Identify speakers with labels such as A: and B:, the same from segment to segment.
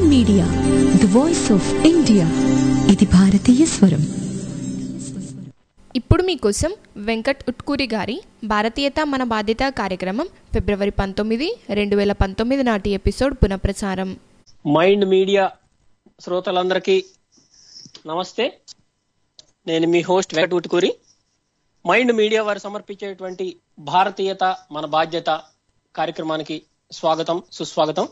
A: Media, the voice of India. ఇది భారతీయ స్వరం.
B: ఇప్పుడు మీకోసం వెంకట్ ఉట్కూరి గారి భారతీయత మన బాధ్యత కార్యక్రమం ఫిబ్రవరి 19, 2019 నాటి ఎపిసోడ్ పునఃప్రసారం.
C: మైండ్ మీడియా శ్రోతలందరికీ నమస్తే. నేను మీ host Venkat Utkuri. Mind Media వారు సమర్పించేటువంటి భారతీయత మన బాధ్యత కార్యక్రమానికి స్వాగతం, సుస్వాగతం.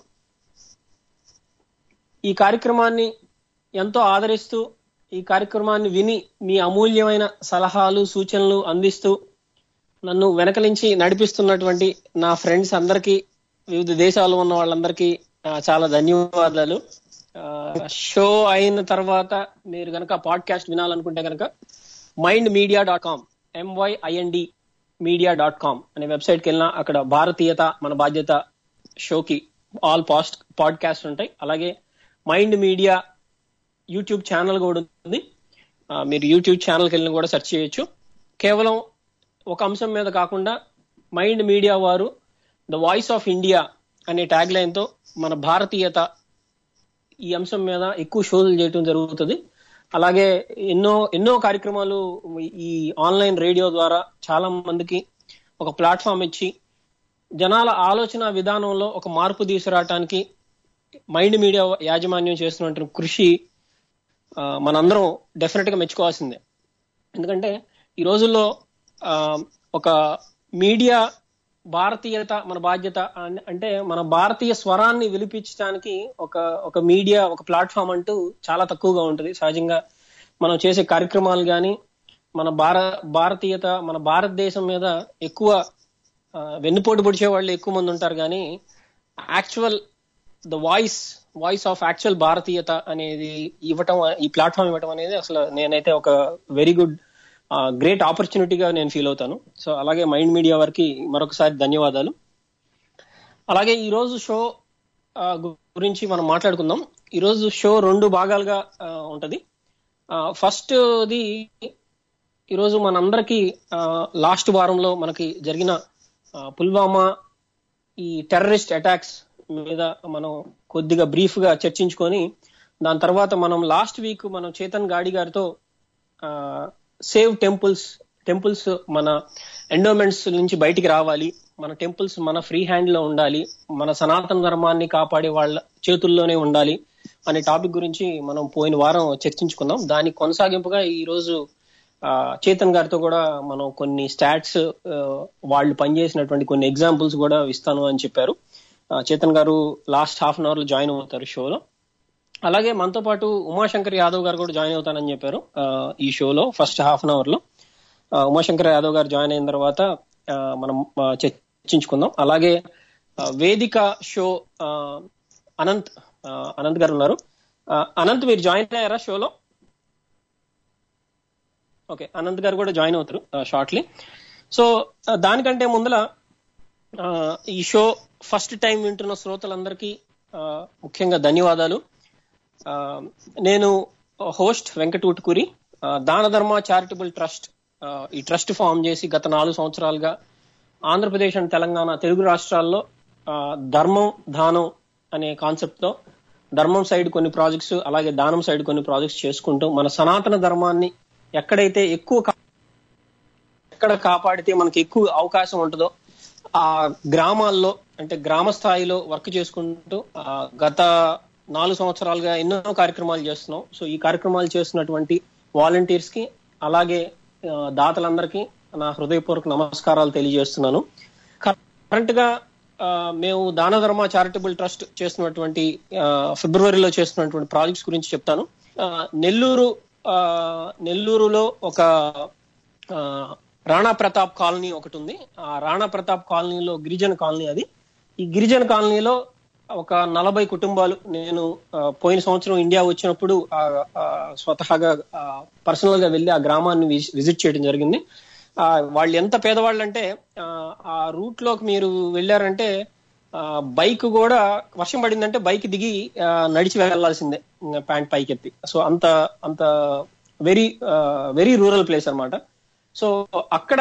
C: ఈ కార్యక్రమాన్ని ఎంతో ఆదరిస్తూ, ఈ కార్యక్రమాన్ని విని మీ అమూల్యమైన సలహాలు, సూచనలు అందిస్తూ నన్ను వెనకలించి నడిపిస్తున్నటువంటి నా ఫ్రెండ్స్ అందరికీ, వివిధ దేశాల్లో ఉన్న వాళ్ళందరికీ చాలా ధన్యవాదాలు. షో అయిన తర్వాత మీరు కనుక పాడ్కాస్ట్ వినాలనుకుంటే కనుక mindmedia.com MYIND అనే వెబ్సైట్కి వెళ్ళినా అక్కడ భారతీయత మన బాధ్యత షోకి ఆల్ పాడ్కాస్ట్ ఉంటాయి. అలాగే మైండ్ మీడియా యూట్యూబ్ ఛానల్ కూడా ఉంది. మీరు యూట్యూబ్ ఛానల్కి వెళ్ళిన కూడా సెర్చ్ చేయొచ్చు. కేవలం ఒక అంశం మీద కాకుండా మైండ్ మీడియా వారు ద వాయిస్ ఆఫ్ ఇండియా అనే ట్యాగ్ లైన్తో మన భారతీయత ఈ అంశం మీద ఎక్కువ షోలు చేయడం జరుగుతుంది. అలాగే ఎన్నో కార్యక్రమాలు ఈ ఆన్లైన్ రేడియో ద్వారా చాలా మందికి ఒక ప్లాట్ఫామ్ ఇచ్చి జనాల ఆలోచన విధానంలో ఒక మార్పు తీసుకురావటానికి మైండ్ మీడియా యాజమాన్యం చేస్తున్నటువంటి కృషి మనందరం డెఫినెట్ గా మెచ్చుకోవాల్సిందే. ఎందుకంటే ఈ రోజుల్లో ఒక మీడియా భారతీయత మన బాధ్యత అంటే మన భారతీయ స్వరాన్ని వినిపించడానికి ఒక మీడియా, ఒక ప్లాట్ఫామ్ అంటూ చాలా తక్కువగా ఉంటుంది. సహజంగా మనం చేసే కార్యక్రమాలు కానీ మన భారతీయత, మన భారతదేశం మీద ఎక్కువ వెన్నుపోటు పొడిచే వాళ్ళు ఎక్కువ మంది ఉంటారు. కానీ actual the voice of actual భారతీయత అనేది ఇవ్వటం, ఈ ప్లాట్ఫామ్ ఇవ్వటం అనేది అసలు నేనైతే ఒక వెరీ గుడ్ గ్రేట్ ఆపర్చునిటీగా నేను ఫీల్ అవుతాను. సో అలాగే మైండ్ మీడియా వారికి మరొకసారి ధన్యవాదాలు. అలాగే ఈరోజు షో గురించి మనం మాట్లాడుకుందాం. ఈరోజు షో 2 భాగాలుగా ఉంటది. ఫస్ట్ది ఈరోజు మనందరికీ లాస్ట్ వారంలో మనకి జరిగిన పుల్వామా ఈ టెర్రరిస్ట్ అటాక్స్ మీద మనం కొద్దిగా బ్రీఫ్ గా చర్చించుకొని, దాని తర్వాత మనం లాస్ట్ వీక్ మనం చేతన్ గాడి గారితో సేవ్ టెంపుల్స్ మన ఎండోమెంట్స్ నుంచి బయటికి రావాలి, మన టెంపుల్స్ మన ఫ్రీ హ్యాండ్ లో ఉండాలి, మన సనాతన ధర్మాన్ని కాపాడే వాళ్ళ చేతుల్లోనే ఉండాలి అనే టాపిక్ గురించి మనం పోయిన వారం చర్చించుకున్నాం. దానికి కొనసాగింపుగా ఈ రోజు చేతన్ గారితో కూడా మనం కొన్ని స్టాట్స్, వాళ్ళు పనిచేసినటువంటి కొన్ని ఎగ్జాంపుల్స్ కూడా ఇస్తాను అని చెప్పారు. చేతన్ గారు లాస్ట్ హాఫ్ అన్ అవర్ లో జాయిన్ అవుతారు షోలో. అలాగే మనతో పాటు ఉమాశంకర్ యాదవ్ గారు కూడా జాయిన్ అవుతానని చెప్పారు ఈ షోలో ఫస్ట్ హాఫ్ అన్ అవర్ లో. ఉమాశంకర్ యాదవ్ గారు జాయిన్ అయిన తర్వాత మనం చర్చించుకుందాం. అలాగే వేదిక షో అనంత్ గారు ఉన్నారు. అనంత్, మీరు జాయిన్ అయ్యారా షోలో? ఓకే, అనంత్ గారు కూడా జాయిన్ అవుతారు షార్ట్లీ. సో దానికంటే ముందల ఈ షో ఫస్ట్ టైం వింటున్న శ్రోతలందరికీ ముఖ్యంగా ధన్యవాదాలు. నేను host Venkat Utkuri. Dana Dharma charitable trust, ఈ ట్రస్ట్ ఫామ్ చేసి గత 4 సంవత్సరాలుగా ఆంధ్రప్రదేశ్ అండ్ తెలంగాణ తెలుగు రాష్ట్రాల్లో ధర్మం దానం అనే కాన్సెప్ట్ తో ధర్మం సైడ్ కొన్ని ప్రాజెక్ట్స్, అలాగే దానం సైడ్ కొన్ని ప్రాజెక్ట్స్ చేసుకుంటూ మన సనాతన ధర్మాన్ని ఎక్కడైతే ఎక్కడ కాపాడితే మనకి ఎక్కువ అవకాశం ఉంటుందో ఆ గ్రామాల్లో, అంటే గ్రామ స్థాయిలో వర్క్ చేసుకుంటూ గత 4 సంవత్సరాలుగా ఎన్నో కార్యక్రమాలు చేస్తున్నాం. సో ఈ కార్యక్రమాలు చేస్తున్నటువంటి వాలంటీర్స్ కి, అలాగే దాతలందరికీ నా హృదయపూర్వక నమస్కారాలు తెలియజేస్తున్నాను. కరెంట్ గా మేము దాన ధర్మ చారిటబుల్ ట్రస్ట్ చేస్తున్నటువంటి ఫిబ్రవరిలో చేస్తున్నటువంటి ప్రాజెక్ట్స్ గురించి చెప్తాను. నెల్లూరులో ఒక రాణా ప్రతాప్ కాలనీ ఒకటి ఉంది. ఆ రాణా ప్రతాప్ కాలనీలో గిరిజన కాలనీ అది. ఈ గిరిజన కాలనీలో ఒక 40 కుటుంబాలు, నేను పోయిన సంవత్సరం ఇండియా వచ్చినప్పుడు స్వతహాగా పర్సనల్ గా వెళ్ళి ఆ గ్రామాన్ని విజిట్ చేయడం జరిగింది. వాళ్ళు ఎంత పేదవాళ్ళు అంటే ఆ రూట్ లోకి మీరు వెళ్ళారంటే బైక్ కూడా, వర్షం పడిందంటే బైక్ దిగి నడిచి వెళ్లాల్సిందే ప్యాంట్ పైకి ఎత్తి. సో అంత వెరీ రూరల్ ప్లేస్ అన్నమాట. సో అక్కడ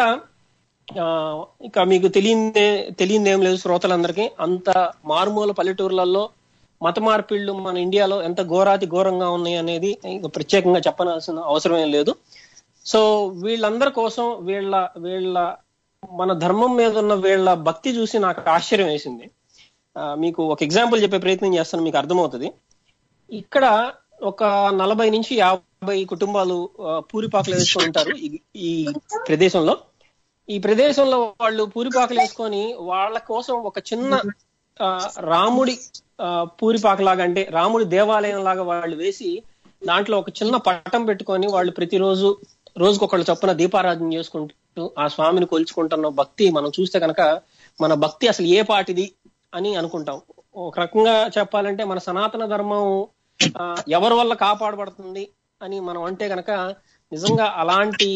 C: ఇక మీకు తెలియదేం లేదు శ్రోతలందరికీ, అంత మారుమూల పల్లెటూర్లలో మత మార్పిళ్లు మన ఇండియాలో ఎంత ఘోరాతి ఘోరంగా ఉన్నాయి అనేది ఇంకా ప్రత్యేకంగా చెప్పాల్సిన అవసరం ఏం లేదు. సో వీళ్ళందరి కోసం వీళ్ళ మన ధర్మం మీద ఉన్న వీళ్ళ భక్తి చూసి నాకు ఆశ్చర్యం వేసింది. మీకు ఒక ఎగ్జాంపుల్ చెప్పే ప్రయత్నం చేస్తాను, మీకు అర్థమవుతుంది. ఇక్కడ ఒక 40 నుంచి 50 కుటుంబాలు పూరిపాకలు వేసుకొని ఉంటారు ఈ ప్రదేశంలో. ఈ ప్రదేశంలో వాళ్ళు పూరిపాకలు వేసుకొని వాళ్ళ కోసం ఒక చిన్న రాముడి పూరిపాకలాగా, అంటే రాముడి దేవాలయం లాగా వాళ్ళు వేసి దాంట్లో ఒక చిన్న పట్టం పెట్టుకొని వాళ్ళు ప్రతిరోజు రోజుకొకళ్ళు చొప్పున దీపారాధన చేసుకుంటూ ఆ స్వామిని కొలుచుకుంటున్న భక్తి మనం చూస్తే కనుక మన భక్తి అసలు ఏ పాటిది అని అనుకుంటాం. ఒక రకంగా చెప్పాలంటే మన సనాతన ధర్మం ఎవరి వల్ల కాపాడబడుతుంది అని మనం అంటే కనుక నిజంగా అలాంటి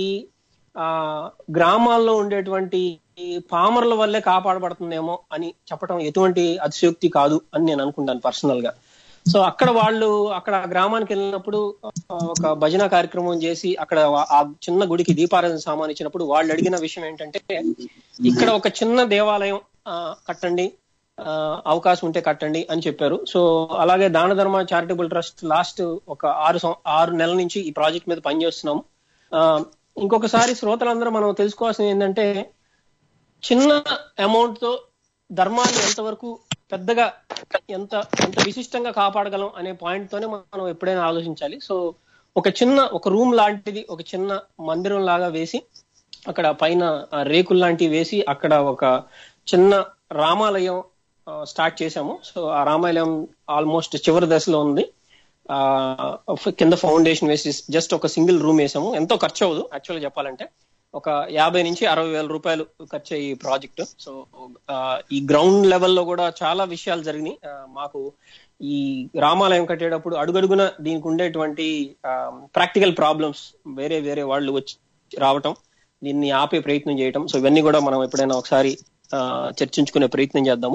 C: గ్రామాల్లో ఉండేటువంటి పామరుల వల్లే కాపాడబడుతుందేమో అని చెప్పడం ఎటువంటి అతిశయోక్తి కాదు అని నేను అనుకుంటాను పర్సనల్ గా. సో అక్కడ గ్రామానికి వెళ్ళినప్పుడు ఒక భజన కార్యక్రమం చేసి అక్కడ ఆ చిన్న గుడికి దీపారాధన సామాన్ ఇచ్చినప్పుడు వాళ్ళు అడిగిన విషయం ఏంటంటే, ఇక్కడ ఒక చిన్న దేవాలయం కట్టండి, అవకాశం ఉంటే కట్టండి అని చెప్పారు. సో అలాగే దాన ధర్మ చారిటబుల్ ట్రస్ట్ లాస్ట్ ఒక 6 నెలల నుంచి ఈ ప్రాజెక్ట్ మీద పనిచేస్తున్నాము. ఇంకొకసారి శ్రోతలందరూ మనం తెలుసుకోవాల్సింది ఏంటంటే, చిన్న అమౌంట్ తో ధర్మాన్ని ఎంతవరకు పెద్దగా ఎంత విశిష్టంగా కాపాడగలం అనే పాయింట్ తోనే మనం ఎప్పుడైనా ఆలోచించాలి. సో ఒక రూమ్ లాంటిది, ఒక చిన్న మందిరం లాగా వేసి అక్కడ పైన రేకులు లాంటివి వేసి అక్కడ ఒక చిన్న రామాలయం స్టార్ట్ చేశాము. సో ఆ రామాలయం ఆల్మోస్ట్ చివరి దశలో ఉంది. కింద ఫౌండేషన్ వేసి జస్ట్ ఒక సింగిల్ రూమ్ వేసాము. ఎంతో ఖర్చు అవ్వదు యాక్చువల్గా చెప్పాలంటే, ఒక 50 నుంచి 60 వేల రూపాయలు ఖర్చు ఈ ప్రాజెక్ట్. సో ఈ గ్రౌండ్ లెవెల్లో కూడా చాలా విషయాలు జరిగినాయి. మాకు ఈ రామాలయం కట్టేటప్పుడు అడుగడుగున దీనికి ఉండేటువంటి ప్రాక్టికల్ ప్రాబ్లమ్స్ వేరే వాళ్ళు వచ్చి రావటం, దీన్ని ఆపే ప్రయత్నం చేయటం. సో ఇవన్నీ కూడా మనం ఎప్పుడైనా ఒకసారి చర్చించుకునే ప్రయత్నం చేద్దాము.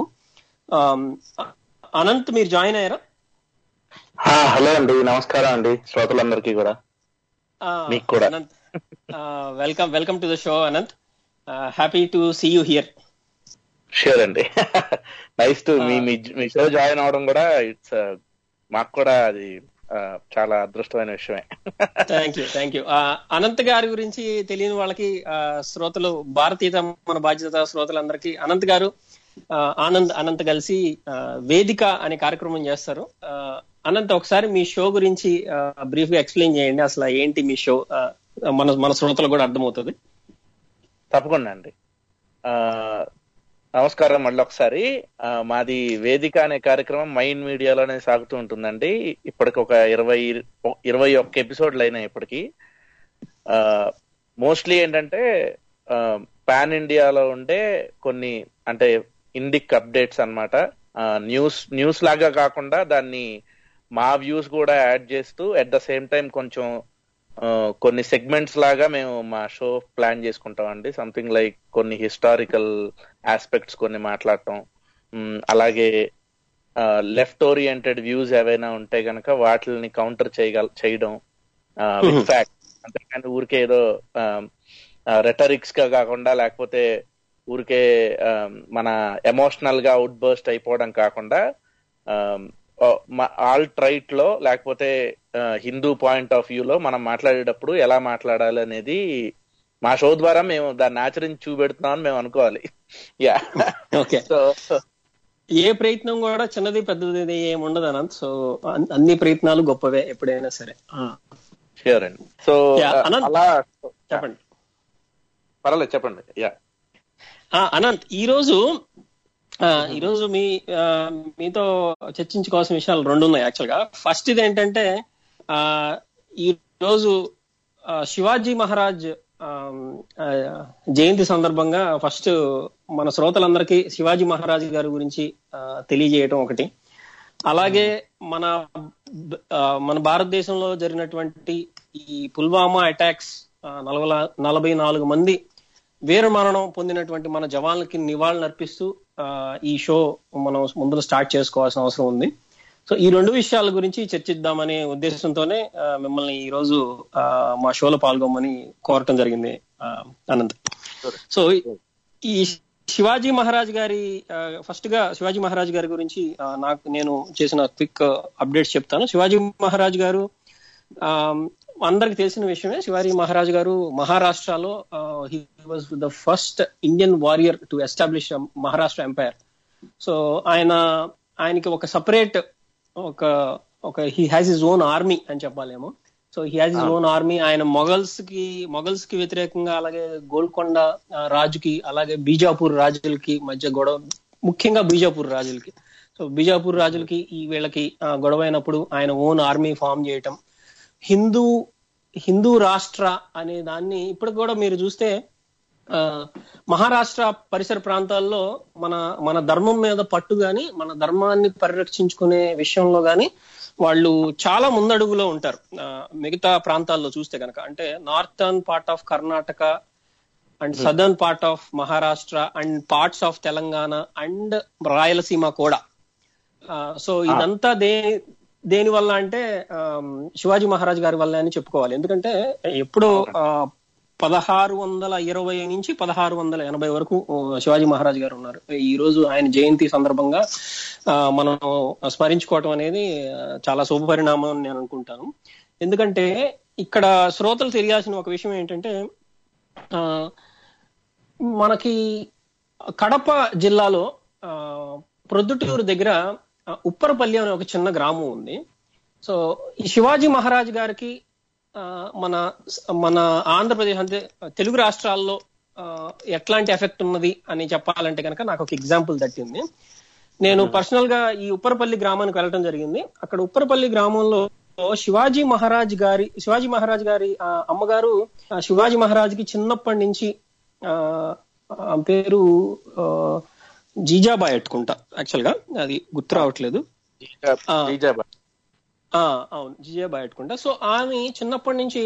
C: అనంత్, మీరు జాయిన్ అయ్యారా?
D: హలో అండి, నమస్కారం అండి శ్రోతలందరికీ కూడా. మీకు కూడా
C: Anant, welcome to the show Anant. Happy to see you here.
D: Sure అండి, నైస్ టు మీ షో జాయిన్ అవడం కూడా ఇట్స్ మాకు కూడా అది చాలా అదృష్టమైన విషయమే.
C: Thank you. అనంత్ గారి గురించి తెలియని వాళ్ళకి, శ్రోతలు భారతీయత మన బాధ్యత శ్రోతలందరికీ, అనంత్ గారు అనంత్ కలిసి వేదిక అనే కార్యక్రమం చేస్తారు. అనంత్, ఒకసారి మీ షో గురించి బ్రీఫ్ గా ఎక్స్ప్లెయిన్ చేయండి. అసలు ఏంటి మీ షో, మన శ్రోతలు కూడా అర్థమవుతుంది.
D: తప్పకుండా అండి. నమస్కారం మళ్ళీ ఒకసారి. మాది వేదిక అనే కార్యక్రమం మైండ్ మీడియాలోనే సాగుతూ ఉంటుందండి. ఇప్పటికి ఒక 21 ఎపిసోడ్లు అయినాయి ఇప్పటికి. మోస్ట్లీ ఏంటంటే పాన్ ఇండియాలో ఉండే కొన్ని, అంటే ఇండిక్ అప్డేట్స్ అన్నమాట. న్యూస్ లాగా కాకుండా దాన్ని మా వ్యూస్ కూడా యాడ్ చేస్తూ అట్ ద సేమ్ టైం కొంచెం కొన్ని సెగ్మెంట్స్ లాగా మేము మా షో ప్లాన్ చేసుకుంటాం అండి. సంథింగ్ లైక్ కొన్ని హిస్టారికల్ ఆస్పెక్ట్స్ కొన్ని మాట్లాడటం, అలాగే లెఫ్ట్ ఓరియంటెడ్ వ్యూస్ ఏవైనా ఉంటే గనక వాటిని కౌంటర్ చేయడం విత్ ఫ్యాక్ట్. అంతేకాని ఊరికే ఏదో రెటరిక్స్ గా కాకుండా, లేకపోతే ఊరికే మన ఎమోషనల్ గా అవుట్ బర్స్ట్ అయిపోవడం కాకుండా, ఆల్ట్ రైట్ లో లేకపోతే హిందూ పాయింట్ ఆఫ్ వ్యూలో మనం మాట్లాడేటప్పుడు ఎలా మాట్లాడాలి అనేది మా షో ద్వారా మేము దాన్ని ఆచరించి చూపెడుతున్నామని మేము అనుకోవాలి. Yeah,
C: okay. సో ఏ ప్రయత్నం కూడా చిన్నది పెద్దది ఏముండదు అనంత్. సో అన్ని ప్రయత్నాలు గొప్పవే ఎప్పుడైనా సరే.
D: ష్యూర్ అండి. సో అలా
C: చెప్పండి.
D: పర్వాలేదు, చెప్పండి. యా
C: అనంత్, ఈరోజు మీతో చర్చించుకోవాల్సిన విషయాలు 2 ఉన్నాయి యాక్చువల్ గా. ఫస్ట్ ఇది ఏంటంటే, ఈ రోజు శివాజీ మహారాజ్ జయంతి సందర్భంగా ఫస్ట్ మన శ్రోతలందరికీ శివాజీ మహారాజ్ గారి గురించి తెలియజేయటం ఒకటి. అలాగే మన భారతదేశంలో జరిగినటువంటి ఈ పుల్వామా అటాక్స్ 44 మంది వీర మరణం పొందినటువంటి మన జవాన్లకి నివాళులు అర్పిస్తూ ఈ షో మనం ముందు స్టార్ట్ చేసుకోవాల్సిన అవసరం ఉంది. సో ఈ 2 విషయాల గురించి చర్చిద్దామనే ఉద్దేశంతోనే మిమ్మల్ని ఈ రోజు మా షోలో పాల్గొమని కోరటం జరిగింది అనంత్. సో ఈ శివాజీ మహారాజ్ గారి ఫస్ట్ గా శివాజీ మహారాజ్ గారి గురించి నేను చేసిన క్విక్ అప్డేట్స్ చెప్తాను. శివాజీ మహారాజ్ గారు అందరికి తెలిసిన విషయమే. శివాజీ మహారాజ్ గారు మహారాష్ట్రలో he was the first Indian warrior to establish Maharashtra empire. So ఆయనకి ఒక సపరేట్ ఒక he has his own army అని చెప్పాలేమో. So he has his own army. ఆయన మొఘల్స్ కి వ్యతిరేకంగా, అలాగే గోల్కొండ రాజుకి, అలాగే బీజాపూర్ రాజులకి మధ్య గొడవ, ముఖ్యంగా బీజాపూర్ రాజులకి. సో బీజాపూర్ రాజులకి వీళ్ళకి గొడవ అయినప్పుడు ఆయన ఓన్ ఆర్మీ ఫామ్ చేయటం, హిందూ రాష్ట్ర అనే దాన్ని ఇప్పటికి కూడా మీరు చూస్తే మహారాష్ట్ర పరిసర ప్రాంతాల్లో మన ధర్మం మీద పట్టు గాని, మన ధర్మాన్ని పరిరక్షించుకునే విషయంలో గాని వాళ్ళు చాలా ముందడుగులో ఉంటారు. మిగతా ప్రాంతాల్లో చూస్తే కనుక, అంటే northern part of Karnataka and southern part of Maharashtra and parts of Telangana and Rayalaseema కూడా. సో ఇదంతా దేని వల్ల అంటే శివాజీ మహారాజ్ గారి వల్ల అని చెప్పుకోవాలి. ఎందుకంటే ఎప్పుడో 1620 నుంచి 1680 వరకు శివాజీ మహారాజ్ గారు ఉన్నారు. ఈ రోజు ఆయన జయంతి సందర్భంగా మనం స్మరించుకోవటం అనేది చాలా శుభపరిణామం అని నేను అనుకుంటాను. ఎందుకంటే ఇక్కడ శ్రోతలు తెలియాల్సిన ఒక విషయం ఏంటంటే, మనకి కడప జిల్లాలో ప్రొద్దుటూరు దగ్గర ఉప్పరపల్లి అనే ఒక చిన్న గ్రామం ఉంది. సో ఈ శివాజీ మహారాజ్ గారికి మన ఆంధ్రప్రదేశ్ అంటే తెలుగు రాష్ట్రాల్లో ఎట్లాంటి ఎఫెక్ట్ ఉన్నది అని చెప్పాలంటే కనుక నాకు ఒక ఎగ్జాంపుల్ తట్టింది. నేను పర్సనల్ గా ఈ ఉప్పరపల్లి గ్రామానికి వెళ్ళడం జరిగింది. అక్కడ ఉప్పరపల్లి గ్రామంలో శివాజీ మహారాజ్ గారి అమ్మగారు శివాజీ మహారాజ్ కి చిన్నప్పటి నుంచి పేరు జీజాబాయ్ అట్టుకుంటా, యాక్చువల్ గా అది గుర్తు రావట్లేదు. అవును, జీజాబాయ్ అట్టుకుంటా. సో ఆమె చిన్నప్పటి నుంచి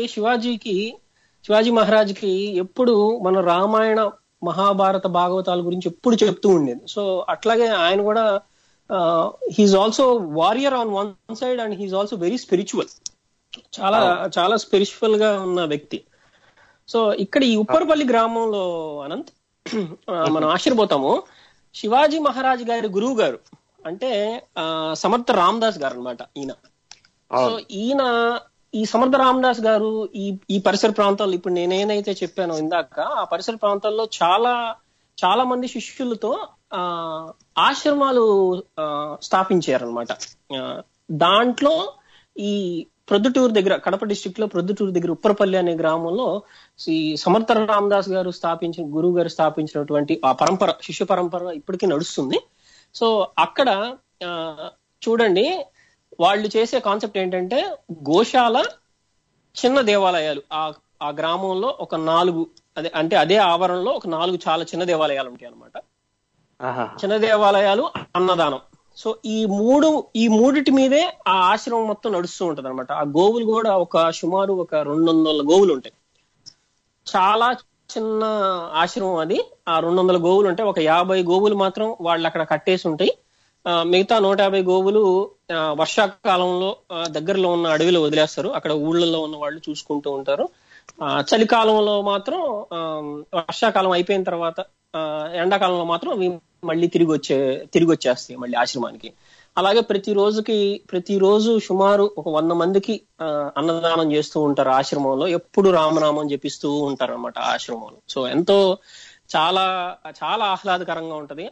C: శివాజీ మహారాజ్ కి ఎప్పుడు మన రామాయణ మహాభారత భాగవతాల గురించి ఎప్పుడు చెప్తూ ఉండేది. సో అట్లాగే ఆయన కూడా he is also warrior on one side and he is also very spiritual, చాలా స్పిరిచువల్ గా ఉన్న వ్యక్తి. సో ఇక్కడ ఈ ఉప్పరపల్లి గ్రామంలో అనంత్ మనం ఆశ్చర్యపోతాము. శివాజీ మహారాజ్ గారి గురువు గారు అంటే సమర్థ రామదాస్ గారు అనమాట ఈయన. సో ఈ సమర్థ రామదాస్ గారు ఈ పరిసర ప్రాంతాల్లో, ఇప్పుడు నేనేనైతే చెప్పానో ఇందాక, ఆ పరిసర ప్రాంతాల్లో చాలా మంది శిష్యులతో ఆశ్రమాలు స్థాపించారనమాట. దాంట్లో ఈ ప్రొద్దుటూరు దగ్గర, కడప డిస్ట్రిక్ట్ లో ప్రొద్దుటూరు దగ్గర ఉప్పరపల్లి అనే గ్రామంలో ఈ సమర్థ రామదాస్ గారు గురువు గారు స్థాపించినటువంటి ఆ పరంపర, శిష్య పరంపర ఇప్పటికీ నడుస్తుంది. సో అక్కడ చూడండి, వాళ్ళు చేసే కాన్సెప్ట్ ఏంటంటే గోశాల, చిన్న దేవాలయాలు. ఆ గ్రామంలో ఒక 4, అదే ఆవరణలో ఒక 4 చాలా చిన్న దేవాలయాలు ఉంటాయి అనమాట. చిన్న దేవాలయాలు, అన్నదానం. సో ఈ మూడిటి మీదే ఆ ఆశ్రమం మొత్తం నడుస్తూ ఉంటది అనమాట. ఆ గోవులు కూడా సుమారు ఒక 200 గోవులు ఉంటాయి. చాలా చిన్న ఆశ్రమం అది. ఆ 200 గోవులు ఉంటాయి. ఒక 50 గోవులు మాత్రం వాళ్ళు అక్కడ కట్టేసి ఉంటాయి. మిగతా 150 గోవులు వర్షాకాలంలో దగ్గరలో ఉన్న అడవిలో వదిలేస్తారు. అక్కడ ఊళ్ళల్లో ఉన్న వాళ్ళు చూసుకుంటూ ఉంటారు. చలికాలంలో మాత్రం, వర్షాకాలం అయిపోయిన తర్వాత ఎండాకాలంలో మాత్రం మళ్ళీ తిరిగి వచ్చేస్తాయి మళ్ళీ ఆశ్రమానికి. అలాగే ప్రతిరోజు సుమారు ఒక 100 మందికి అన్నదానం చేస్తూ ఉంటారు ఆశ్రమంలో. ఎప్పుడు రామనామం జపిస్తూ ఉంటారు అనమాట ఆశ్రమంలో. సో ఎంతో చాలా చాలా ఆహ్లాదకరంగా ఉంటది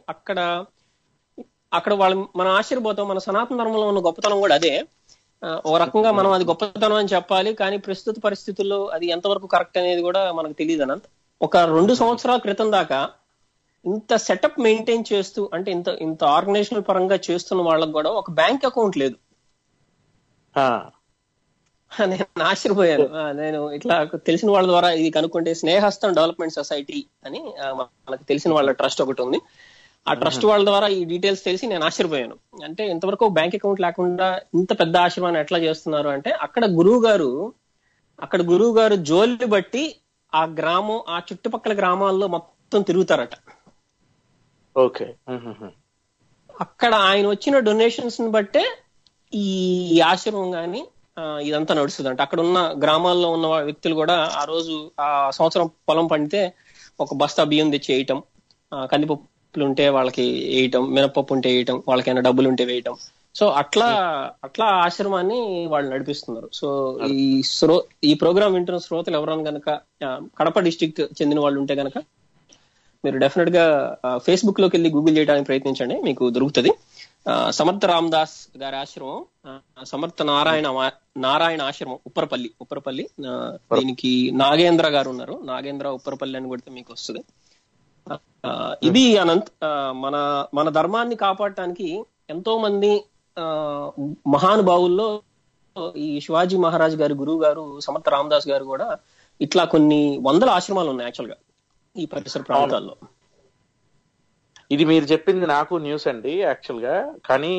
C: అక్కడ మనం ఆశ్చర్యపోతాం. మన సనాతన ధర్మంలో ఉన్న గొప్పతనం కూడా అదే. ఒక రకంగా మనం అది గొప్పతనం అని చెప్పాలి, కానీ ప్రస్తుత పరిస్థితుల్లో అది ఎంతవరకు కరెక్ట్ అనేది కూడా మనకు తెలియదు అనంత. ఒక 2 సంవత్సరాల క్రితం దాకా ఇంత సెటప్ మెయింటైన్ చేస్తూ, అంటే ఇంత ఆర్గనైజేషనల్ పరంగా చేస్తున్న వాళ్ళకి కూడా ఒక బ్యాంక్ అకౌంట్ లేదు. నేను ఆశ్చర్యపోయాను. నేను ఇట్లా తెలిసిన వాళ్ళ ద్వారా ఇది కనుక్కుంటే, స్నేహస్తం డెవలప్మెంట్ సొసైటీ అని మనకు తెలిసిన వాళ్ళ ట్రస్ట్ ఒకటి ఉంది. ఆ ట్రస్ట్ వాళ్ళ ద్వారా ఈ డీటెయిల్స్ తెలిసి నేను ఆశ్చర్యపోయాను. అంటే ఇంతవరకు బ్యాంక్ అకౌంట్ లేకుండా ఇంత పెద్ద ఆశ్రమాన్ని ఎట్లా చేస్తున్నారు అంటే, అక్కడ గురువు గారు జోలి బట్టి ఆ గ్రామం, ఆ చుట్టుపక్కల గ్రామాల్లో మొత్తం తిరుగుతారట.
D: ఓకే.
C: అక్కడ ఆయన వచ్చిన డొనేషన్స్ ని బట్టే ఈ ఆశ్రమం గాని ఇదంతా నడుస్తుంది అంట. అక్కడ ఉన్న గ్రామాల్లో ఉన్న వ్యక్తులు కూడా ఆ రోజు ఆ సంవత్సరం పొలం పండితే ఒక బస్తా బియ్యం తెచ్చి వేయటం, కందిపప్పులు ఉంటే వాళ్ళకి వేయటం, మినపప్పు ఉంటే వేయటం, వాళ్ళకైనా డబ్బులు ఉంటే వేయటం. సో అట్లా ఆశ్రమాన్ని వాళ్ళు నడిపిస్తున్నారు. సో ఈ ప్రోగ్రామ్ వింటున్న శ్రోతలు ఎవరైనా గనక కడప డిస్ట్రిక్ట్ చెందిన వాళ్ళు ఉంటే గనక మీరు డెఫినెట్ గా ఫేస్బుక్ లోకి వెళ్ళి గూగుల్ చేయడానికి ప్రయత్నించండి, మీకు దొరుకుతుంది. సమర్థ రామదాస్ గారి ఆశ్రమం, సమర్థ నారాయణ ఆశ్రమం, ఉప్పరపల్లి. దీనికి నాగేంద్ర గారు ఉన్నారు, నాగేంద్ర ఉప్పరపల్లి అని కొడితే మీకు వస్తుంది. ఇది అనంత్, మన ధర్మాన్ని కాపాడటానికి ఎంతో మంది మహానుభావుల్లో ఈ శివాజీ మహారాజ్ గారి గురువు గారు సమర్థ రామదాస్ గారు కూడా ఇట్లా కొన్ని వందల ఆశ్రమాలు ఉన్నాయి యాక్చువల్ గా ఈ పరిసర ప్రాంతాల్లో.
D: ఇది మీరు చెప్పింది నాకు న్యూస్ అండి యాక్చువల్ గా. కానీ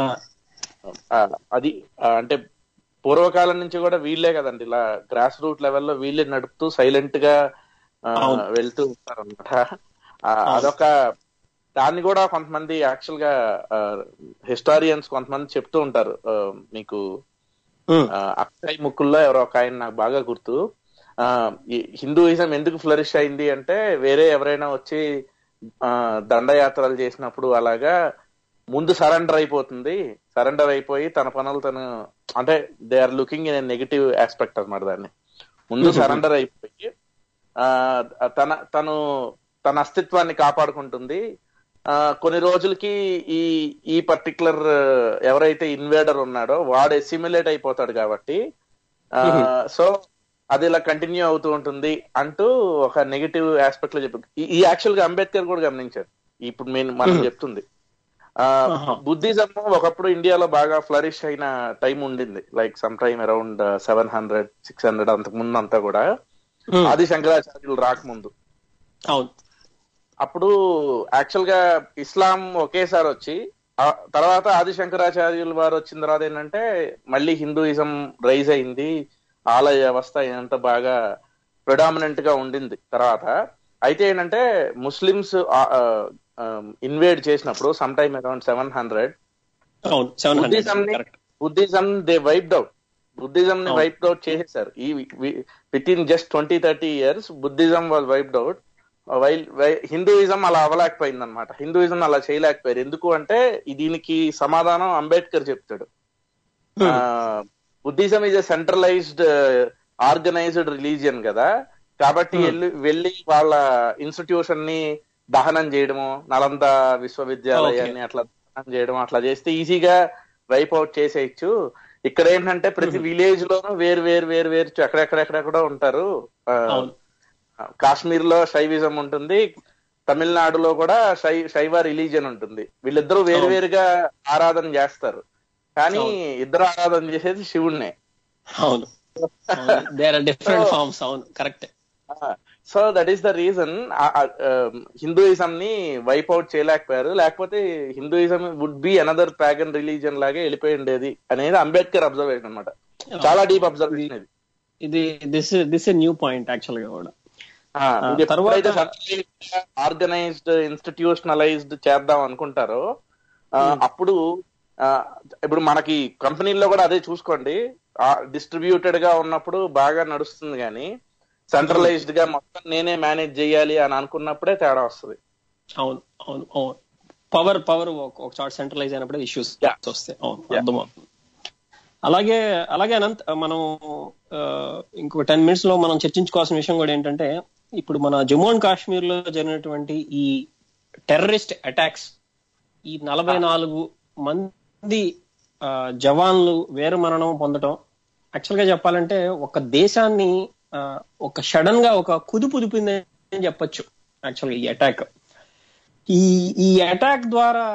D: అది అంటే పూర్వకాలం నుంచి కూడా వీళ్ళే కదండి ఇలా గ్రాస్ రూట్ లెవెల్లో వీళ్ళే నడుపుతూ సైలెంట్ గా వెళ్తూ ఉంటారన్నమాట. అదొక దాన్ని కూడా కొంతమంది యాక్చువల్ గా హిస్టారియన్స్ కొంతమంది చెప్తూ ఉంటారు. మీకు అక్షయ్ ముక్కుల్లో ఎవరో ఒక ఆయన నాకు బాగా గుర్తు, హిందూయిజం ఎందుకు ఫ్లరిష్ అయింది అంటే వేరే ఎవరైనా వచ్చి దండయాత్రలు చేసినప్పుడు అలాగా ముందు సరెండర్ అయిపోయి తన పనులు తను, అంటే they are looking in negative aspect అనమాట. దాన్ని ముందు సరెండర్ అయిపోయి తన అస్తిత్వాన్ని కాపాడుకుంటుంది. కొన్ని రోజులకి ఈ పర్టికులర్ ఎవరైతే ఇన్వేడర్ ఉన్నాడో వాడు ఎసిమిలేట్ అయిపోతాడు కాబట్టి సో అది ఇలా కంటిన్యూ అవుతూ ఉంటుంది అంటూ ఒక నెగిటివ్ ఆస్పెక్ట్ లో చెప్పారు. ఈ యాక్చువల్ గా అంబేద్కర్ కూడా గమనించారు. ఇప్పుడు మనం చెప్తుంది బుద్ధిజం ఒకప్పుడు ఇండియాలో బాగా ఫ్లరిష్ అయిన టైం ఉండింది, లైక్ సమ్ టైమ్ అరౌండ్ 700-600 అంతకు ముందు అంతా కూడా, ఆది శంకరాచార్యులు రాకముందు.
C: అవును,
D: అప్పుడు యాక్చువల్ గా ఇస్లాం ఒకేసారి వచ్చి తర్వాత ఆది శంకరాచార్యులు వారు వచ్చిన తర్వాత ఏంటంటే మళ్ళీ హిందూయిజం రైజ్ అయింది, ఆలయ వ్యవస్థ ఎంత బాగా ప్రిడామినెంట్ గా ఉండింది తర్వాత. అయితే ఏంటంటే ముస్లిమ్స్ ఇన్వేడ్ చేసినప్పుడు some time around 700 Buddhism they wiped out, Buddhism ని వైప్డ్ అవుట్ చేసేసారు. ఈ with in just 20-30 years Buddhism was wiped out. Hinduism అలా అవ్వలేకపోయింది అనమాట, హిందూయిజం అలా చేయలేకపోయారు. ఎందుకు అంటే దీనికి సమాధానం అంబేద్కర్ చెప్తాడు. Buddhism is a centralised organised religion కదా, కాబట్టి వెళ్ళి వాళ్ళ ఇన్స్టిట్యూషన్ ని దహనం చేయడము, నలంద విశ్వవిద్యాలయాన్ని అట్లా దహనం చేయడం, అట్లా చేస్తే ఈజీగా వైప్ అవుట్ చేసేయచ్చు. ఇక్కడ ఏంటంటే ప్రతి విలేజ్ లోనూ వేరు ఎక్కడెక్కడెక్కడెక్కడో ఉంటారు. కాశ్మీర్ లో శైవిజం ఉంటుంది, తమిళనాడులో కూడా శైవ రిలీజియన్ ఉంటుంది. వీళ్ళిద్దరూ వేరుగా ఆరాధన చేస్తారు, కానీ ఇద్దరు ఆరాధన చేసేది శివుడినే.
C: అవును, డిఫరెంట్ ఫార్మ్స్. అవును, correct.
D: So that is the reason Hinduism ని వైప్ అవుట్ చేయలేకపోయారు. లేకపోతే Hinduism would be another pagan religion లాగే వెళ్ళిపోయి ఉండేది అనేది అంబేద్కర్ అబ్జర్వేషన్ అనమాట. చాలా డీప్ అబ్జర్వేషన్ ఇది.
C: దిస్ న్యూ పాయింట్ యాక్చువల్ గా కూడా.
D: ఆర్గనైజ్డ్ ఇన్స్టిట్యూషనలైజ్డ్ చేద్దాం అనుకుంటారో అప్పుడు ఇప్పుడు మనకి కంపెనీల్లో కూడా అదే చూసుకోండి, డిస్ట్రిబ్యూటెడ్ గా ఉన్నప్పుడు బాగా నడుస్తుంది, కానీ సెంట్రలైజ్డ్ గా మొత్తం నేనే మేనేజ్ చేయాలి అని అనుకున్నప్పుడే తేడా వస్తుంది.
C: అవును అవును అవును, పవర్ ఒక చోట సెంట్రలైజ్ అయినప్పుడే ఇష్యూస్ వస్తాయి. అవును, అర్థమవుతుంది. అలాగే అనంత్, మనం ఇంకొక 10 minutes లో మనం చర్చించుకోవాల్సిన విషయం కూడా ఏంటంటే, ఇప్పుడు మన జమ్మూ అండ్ కాశ్మీర్ లో జరిగినటువంటి ఈ టెర్రరిస్ట్ అటాక్స్, ఈ 44 మంది జవాన్లు వీర మరణం పొందటం, యాక్చువల్ గా చెప్పాలంటే ఒక దేశాన్ని ఒక సడన్ గా ఒక కుదుపుదిపిందని చెప్పొచ్చు. యాక్చువల్ గా ఈ అటాక్, ఈ అటాక్ ద్వారా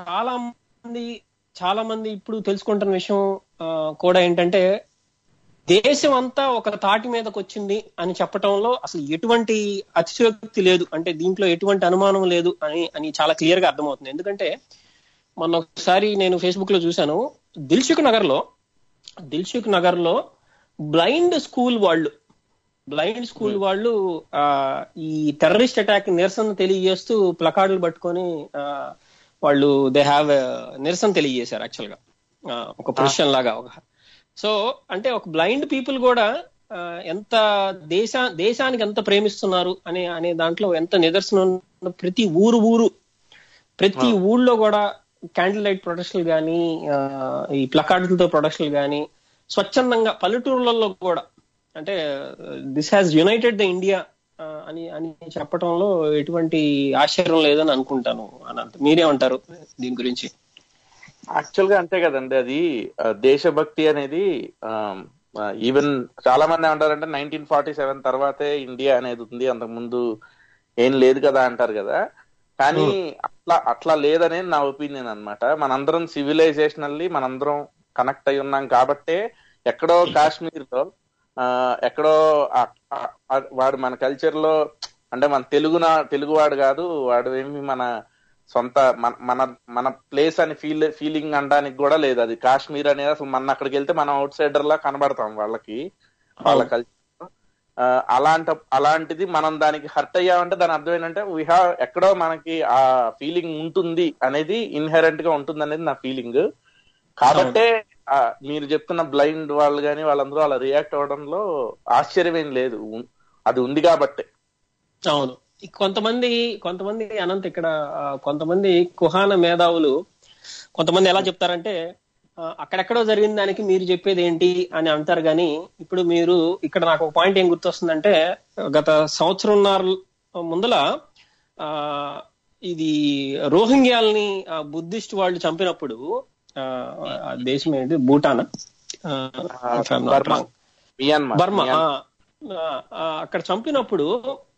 C: చాలా మంది ఇప్పుడు తెలుసుకుంటున్న విషయం కూడా ఏంటంటే, దేశం అంతా ఒక తాటి మీదకి వచ్చింది అని చెప్పటంలో అసలు ఎటువంటి అతిశయోక్తి లేదు, అంటే దీంట్లో ఎటువంటి అనుమానం లేదు అని చాలా క్లియర్ గా అర్థమవుతుంది. ఎందుకంటే మొన్న ఒకసారి నేను ఫేస్బుక్ లో చూశాను, దిల్సుఖ్ నగర్ లో బ్లైండ్ స్కూల్ వాళ్ళు ఈ టెర్రరిస్ట్ అటాక్ నిరసన తెలియజేస్తూ ప్లకార్డులు పట్టుకొని వాళ్ళు దే హ్యావ్ నిరసన తెలియజేశారు యాక్చువల్ గా, ఒక పొజిషన్ లాగా. సో అంటే ఒక బ్లైండ్ పీపుల్ కూడా ఎంత దేశానికి ఎంత ప్రేమిస్తున్నారు అనే దాంట్లో ఎంత నిదర్శనం. ప్రతి ఊళ్ళో కూడా క్యాండిల్ లైట్ ప్రొడక్షన్లు కానీ, ఈ ప్లకార్డులతో ప్రొడక్షన్లు కానీ స్వచ్ఛందంగా పల్లెటూర్లలో కూడా, అంటే this has united the India అని చెప్పడంలో ఎటువంటి ఆశ్చర్యం లేదని అనుకుంటాను. అనంత, మీరేమంటారు దీని గురించి?
D: యాక్చువల్ గా అంతే కదండి, అది దేశభక్తి అనేది ఈవెన్ చాలా మంది ఏమంటారంటే 1947 తర్వాతే ఇండియా అనేది ఉంది, అంతకుముందు ఏం లేదు కదా అంటారు కదా. కానీ అట్లా లేదనేది నా ఒపీనియన్ అనమాట. మనందరం సివిలైజేషనల్లీ మనందరం కనెక్ట్ అయి ఉన్నాం కాబట్టే ఎక్కడో కాశ్మీర్ లో ఎక్కడో వాడు మన కల్చర్ లో, అంటే మన తెలుగువాడు కాదు వాడు, ఏమి మన సొంత మన మన ప్లేస్ అని ఫీలింగ్ అనడానికి కూడా లేదు. అది కాశ్మీర్ అనేది అసలు మన అక్కడికి వెళ్తే మనం అవుట్ సైడర్ లా కనబడతాం వాళ్ళకి, వాళ్ళ కల్చర్. అలాంటిది మనం దానికి హర్ట్ అయ్యామంటే దాని అర్థం ఏంటంటే ఎక్కడో మనకి ఆ ఫీలింగ్ ఉంటుంది అనేది, ఇన్హెరెంట్ గా ఉంటుంది అనేది నా ఫీలింగ్. కాబట్టే మీరు చెప్తున్న బ్లైండ్ వాళ్ళు కానీ వాళ్ళందరూ అలా రియాక్ట్ అవడంలో ఆశ్చర్యం ఏం లేదు, అది ఉంది కాబట్టే.
C: అవును. కొంతమంది అనంత్, ఇక్కడ కొంతమంది కుహాన మేధావులు కొంతమంది ఎలా చెప్తారంటే, అక్కడెక్కడో జరిగిన దానికి మీరు చెప్పేది ఏంటి అని అంటారు. కానీ ఇప్పుడు మీరు ఇక్కడ నాకు ఒక పాయింట్ ఏం గుర్తొస్తుందంటే, గత సంవత్సరంన్నర ముందల ఇది రోహింగ్యాల్ని బుద్ధిస్ట్ వాళ్ళు చంపినప్పుడు, దేశం ఏంటి, భూటాన్, బర్మా, అక్కడ చంపినప్పుడు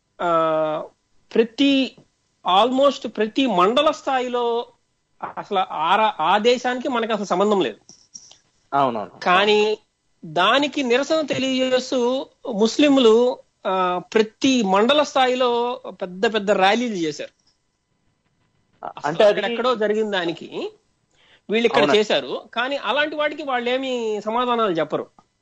C: ఆల్మోస్ట్ ప్రతి మండల స్థాయిలో అసలు ఆ దేశానికి మనకి అసలు సంబంధం లేదు.
D: అవునవును.
C: కానీ దానికి నిరసన తెలియజేస్తూ ముస్లింలు ప్రతి మండల స్థాయిలో పెద్ద పెద్ద ర్యాలీలు చేశారు. అంటే అక్కడెక్కడో జరిగిన దానికి వీళ్ళు ఇక్కడ చేశారు. కానీ అలాంటి వాటికి వాళ్ళు ఏమి సమాధానాలు చెప్పరు.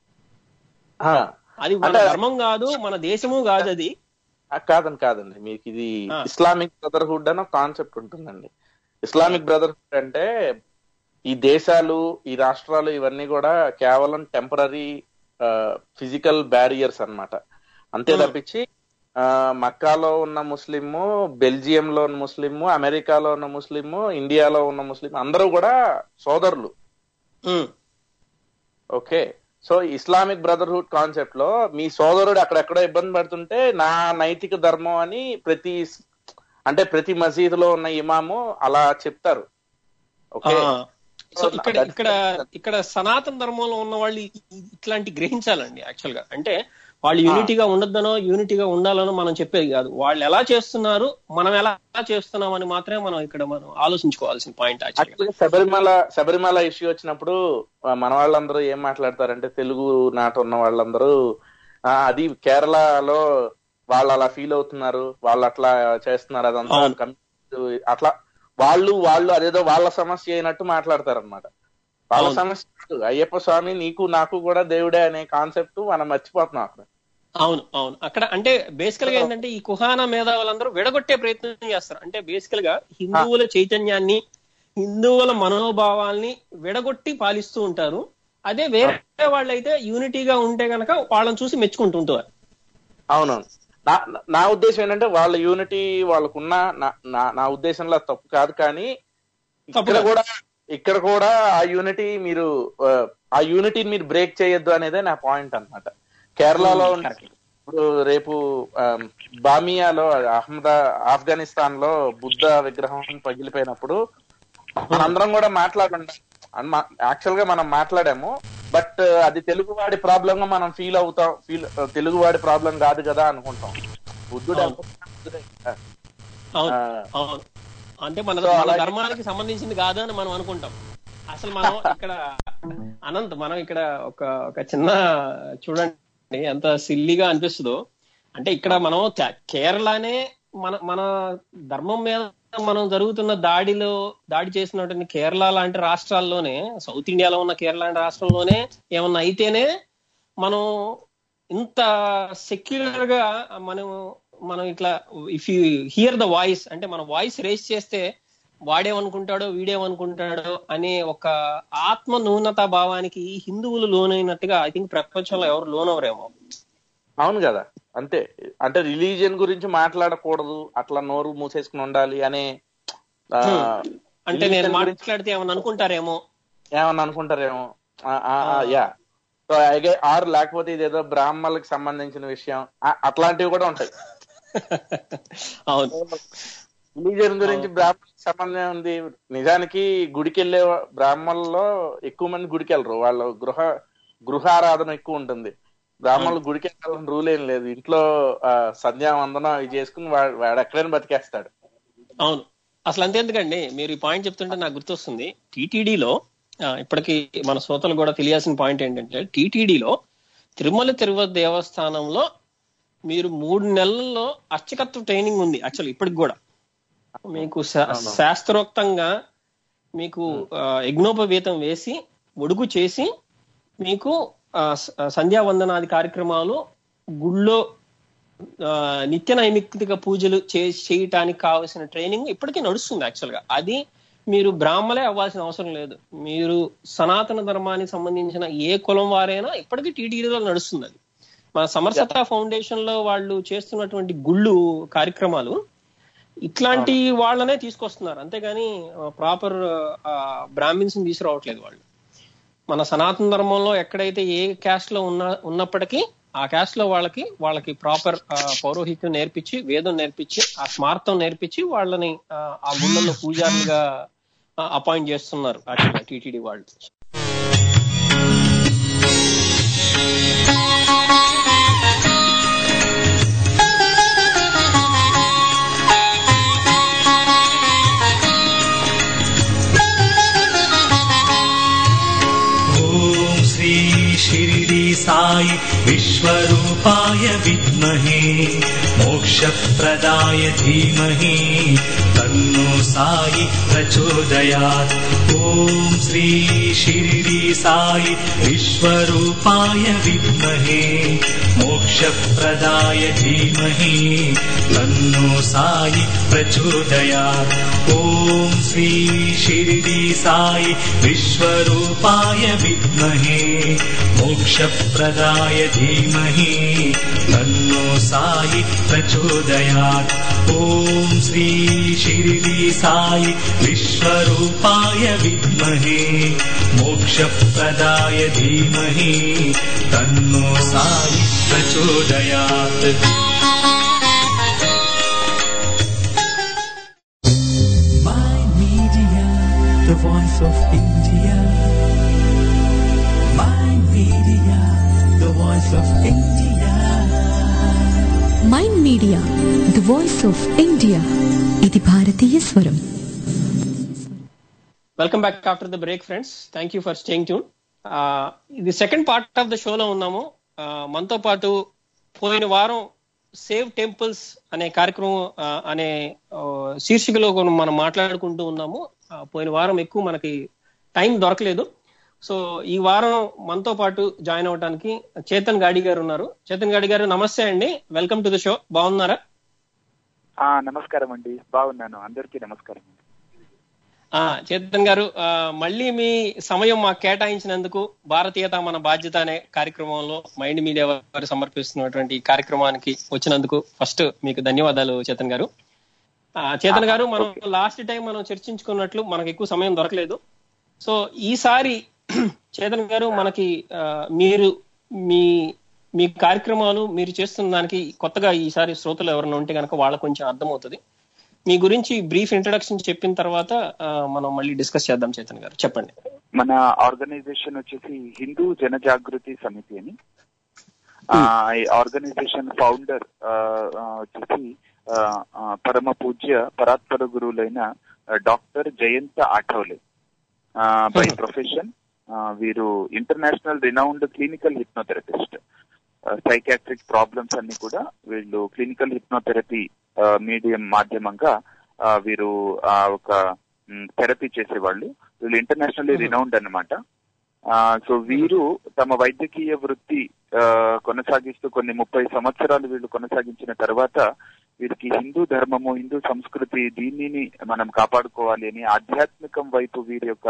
C: అది మన ధర్మం కాదు, మన దేశము కాదు. అది
D: కాదండి, మీకు ఇది ఇస్లామిక్ బ్రదర్హుడ్ అని ఒక కాన్సెప్ట్ ఉంటుందండి. ఇస్లామిక్ బ్రదర్హుడ్ అంటే ఈ దేశాలు, ఈ రాష్ట్రాలు ఇవన్నీ కూడా కేవలం టెంపరరీ ఫిజికల్ బ్యారియర్స్ అన్నమాట. అంతే తప్పించి మక్కాలో ఉన్న ముస్లిము, బెల్జియంలో ఉన్న ముస్లిము, అమెరికాలో ఉన్న ముస్లిము, ఇండియాలో ఉన్న ముస్లిం అందరూ కూడా సోదరులు. Okay, so Islamic brotherhood concept లో మీ సోదరుడు అక్కడెక్కడో ఇబ్బంది పడుతుంటే నా నైతిక ధర్మం అని ప్రతి మసీదులో ఉన్న ఇమాము అలా చెప్తారు. ఓకే,
C: సో ఇక్కడ సనాతన ధర్మంలో ఉన్న వాళ్ళు ఇట్లాంటి గ్రహించాలండి. యాక్చువల్ గా అంటే వాళ్ళు యూనిటీగా ఉండొద్దనో యూనిటీగా ఉండాలనో మనం చెప్పేది కాదు. వాళ్ళు ఎలా చేస్తున్నారు, మనం ఎలా చేస్తున్నాం అని మాత్రమే మనం ఆలోచించుకోవాల్సిన పాయింట్.
D: శబరిమల ఇష్యూ వచ్చినప్పుడు మన వాళ్ళందరూ ఏం మాట్లాడతారంటే, తెలుగు నాట ఉన్న వాళ్ళందరూ అది కేరళలో వాళ్ళు అలా ఫీల్ అవుతున్నారు, వాళ్ళు అట్లా చేస్తున్నారు, అదంతా అట్లా వాళ్ళు అదేదో వాళ్ళ సమస్య అయినట్టు మాట్లాడతారనమాట. వాళ్ళ సమస్య కాదు, అయ్యప్ప స్వామి నీకు నాకు కూడా దేవుడే అనే కాన్సెప్ట్ మనం మర్చిపోతున్నాం అక్కడ.
C: అవును. అక్కడ అంటే బేసికల్ గా ఏంటంటే ఈ కుహానా మేధావులందరూ విడగొట్టే ప్రయత్నం చేస్తారు. అంటే బేసికల్ గా హిందువుల చైతన్యాన్ని, హిందువుల మనోభావాల్ని విడగొట్టి పాలిస్తూ ఉంటారు. అదే వేరే వాళ్ళైతే యూనిటీగా ఉంటే గనక వాళ్ళని చూసి మెచ్చుకుంటుంటారు.
D: అవునవును. నా ఉద్దేశం ఏంటంటే వాళ్ళ యూనిటీ వాళ్ళకున్న, నా ఉద్దేశంలో తప్పు కాదు. కానీ ఇక్కడ కూడా ఆ యూనిటీని మీరు బ్రేక్ చేయొద్దు అనేదే నా పాయింట్ అన్నమాట. కేరళలో ఇప్పుడు రేపు బామియాలో ఆఫ్ఘనిస్తాన్ లో బుద్ధ విగ్రహం పగిలిపోయినప్పుడు అందరం కూడా యాక్చువల్ గా మనం మాట్లాడాము. బట్ అది తెలుగువాడి ప్రాబ్లం గా మనం తెలుగువాడి ప్రాబ్లం కాదు కదా అనుకుంటాం. బుద్ధుడు
C: అంటే మన ధర్మానికి సంబంధించింది కాదు అని మనం అనుకుంటాం. అసలు మనం ఇక్కడ మనం ఇక్కడ ఒక చిన్న చూడండి ఎంత సిల్లీగా అనిపిస్తుందో. అంటే ఇక్కడ మనం కేరళనే మన ధర్మం మీద మనం జరుగుతున్న దాడి చేసినటువంటి కేరళ లాంటి రాష్ట్రాల్లోనే, సౌత్ ఇండియాలో ఉన్న కేరళ లాంటి రాష్ట్రంలోనే ఏమన్నా అయితేనే మనం ఇంత సెక్యులర్ గా మనం ఇట్లా if you hear the voice, అంటే మన వాయిస్ రేస్ చేస్తే వాడేమనుకుంటాడో వీడేమనుకుంటాడో అనే ఒక ఆత్మ న్యూనతా భావానికి హిందువులు లోనైనట్టుగా ఐ థింక్ ప్రపంచంలో ఎవరు లోనవరేమో.
D: అవును కదా, అంతే. అంటే రిలీజియన్ గురించి మాట్లాడకూడదు, అట్లా నోరు మూసేసుకుని ఉండాలి అనే
C: అంటే నేను మాట్లాడితే ఏమన్నా అనుకుంటారేమో
D: యా. ఆరు లేకపోతే ఇదేదో బ్రాహ్మణులకు సంబంధించిన విషయం, అట్లాంటివి కూడా ఉంటాయి.
C: అవును,
D: రిలీజియన్ గురించి బ్రాహ్మణులకు సంబంధం ఉంది. నిజానికి గుడికి వెళ్ళే బ్రాహ్మణుల్లో ఎక్కువ మంది గుడికి వెళ్ళరు, వాళ్ళ గృహారాధన ఎక్కువ ఉంటుంది. బ్రాహ్మణులు గుడికి వెళ్ళాలని రూల్ ఏం లేదు, ఇంట్లో సంధ్యావందనం అవి చేసుకుని వాడు ఎక్కడైనా బతికేస్తాడు.
C: అవును, అసలు అంతేందుకండి, మీరు ఈ పాయింట్ చెప్తుంటే నాకు గుర్తొస్తుంది. టీటీడీలో ఇప్పటికీ మన శ్రోతలు కూడా తెలియాల్సిన పాయింట్ ఏంటంటే, టీటీడీలో తిరుపతి దేవస్థానంలో మీరు 3 నెలల్లో అర్చకత్వ ట్రైనింగ్ ఉంది. యాక్చువల్ ఇప్పటికి కూడా మీకు శాస్త్రోక్తంగా మీకు యజ్ఞోపవీతం వేసి ఒడుగు చేసి మీకు సంధ్యావందనాది కార్యక్రమాలు గుళ్ళో నిత్య నైమిత్తిక పూజలు చేయటానికి కావాల్సిన ట్రైనింగ్ ఇప్పటికీ నడుస్తుంది. యాక్చువల్ గా అది మీరు బ్రాహ్మలే అవ్వాల్సిన అవసరం లేదు. మీరు సనాతన ధర్మానికి సంబంధించిన ఏ కులం వారైనా ఇప్పటికీ టీటీడీలో నడుస్తుంది. అది మన సమరసత ఫౌండేషన్ లో వాళ్ళు చేస్తున్నటువంటి గుళ్ళు కార్యక్రమాలు ఇట్లాంటి వాళ్ళనే తీసుకొస్తున్నారు, అంతేగాని ప్రాపర్ బ్రాహ్మిన్స్ ని తీసుకురావట్లేదు వాళ్ళు. మన సనాతన ధర్మంలో ఎక్కడైతే ఏ క్యాస్ట్ లో ఉన్నప్పటికీ ఆ క్యాస్ట్ లో వాళ్ళకి ప్రాపర్ పౌరోహిత్యం నేర్పించి, వేదం నేర్పించి, ఆ స్మార్థం నేర్పించి వాళ్ళని ఆ గుళ్ళల్లో పూజారులుగా అపాయింట్ చేస్తున్నారు యాక్చువల్గా టీటీడీ వాళ్ళు.
E: शिरडी साई विश्वरूपाय विद्महे मोक्षप्रदाय धीमहि तन्नो साई प्रचोदयात्। ॐ श्री शिरडी साई विश्वरूपाय विद्महे मोक्षप्रदाय धीमहि तन्नो साई प्रचोदयात्। ॐ श्री शिरडी साई विश्वरूपाय विद्महे मोक्षप्रदाय धीमहि तन्नो साई प्रचोदयात्। ॐ श्री शिरडी साई विश्वरूपाय विद्महे मोक्षप्रदाय धीमहि तन्नो साई प्रचोदयात्।
F: My Media, the voice of India. My Media, the voice of India.
A: Mind Media the voice of India, ఇది భారతీయ స్వరం.
C: Welcome back after the break friends. Thank you for staying tune. ఇది సెకండ్ పార్ట్ ఆఫ్ ద షోలో ఉన్నాము. మనతో పాటు పోయిన వారం సేవ్ టెంపుల్స్ అనే కార్యక్రమం అనే శీర్షికలో మనం మాట్లాడుకుంటూ ఉన్నాము. పోయిన వారం ఎక్కువ మనకి టైం దొరకలేదు. సో ఈ వారం మనతో పాటు జాయిన్ అవడానికి చేతన్ గాడి గారు ఉన్నారు. చేతన్ గాడి గారు నమస్తే అండి, వెల్కమ్ టు ద షో. బాగున్నారా?
G: నమస్కారం అండి, బాగున్నాను. అందరికీ నమస్కారం.
C: చేతన్ గారు, మళ్ళీ మీ సమయం మాకు కేటాయించినందుకు, భారతీయత మన బాధ్యత అనే కార్యక్రమంలో మైండ్ మీడియా వారు సమర్పిస్తున్నటువంటి కార్యక్రమానికి వచ్చినందుకు ఫస్ట్ మీకు ధన్యవాదాలు చేతన్ గారు. చేతన్ గారు, మనం లాస్ట్ టైం మనం చర్చించుకున్నట్లు మనకు ఎక్కువ సమయం దొరకలేదు. సో ఈసారి చేతన్ గారు మనకి మీరు మీ కార్యక్రమాలు మీరు చేస్తున్న దానికి కొత్తగా ఈసారి శ్రోతలు ఎవరైనా ఉంటే కనుక వాళ్ళకు కొంచెం అర్థమవుతుంది. మీ గురించి బ్రీఫ్ ఇంట్రడక్షన్ చెప్పిన తర్వాత మనం మళ్ళీ డిస్కస్ చేద్దాం. చేతన్ గారు చెప్పండి.
G: మన ఆర్గనైజేషన్ వచ్చేసి హిందూ జనజాగృతి సమితి అని. ఈ ఆర్గనైజేషన్ ఫౌండర్ వచ్చేసి పరమ పూజ్య పరాత్పర గురువులైన doctor Jayant Athavale. By profession వీరు international renowned clinical hypnotherapist. Psychiatric problems అన్ని కూడా వీళ్ళు క్లినికల్ హిప్నోథెరపీ మీడియం మాధ్యమంగా వీరు ఒక థెరపీ చేసేవాళ్ళు. వీళ్ళు ఇంటర్నేషనల్లీ రినౌండ్ అన్నమాట. సో వీరు తమ వైద్యకీయ వృత్తి కొనసాగిస్తూ కొన్ని 30 సంవత్సరాలు వీళ్ళు కొనసాగించిన తర్వాత వీరికి హిందూ ధర్మము, హిందూ సంస్కృతి దీనిని మనం కాపాడుకోవాలి అని ఆధ్యాత్మికం వైపు వీరి యొక్క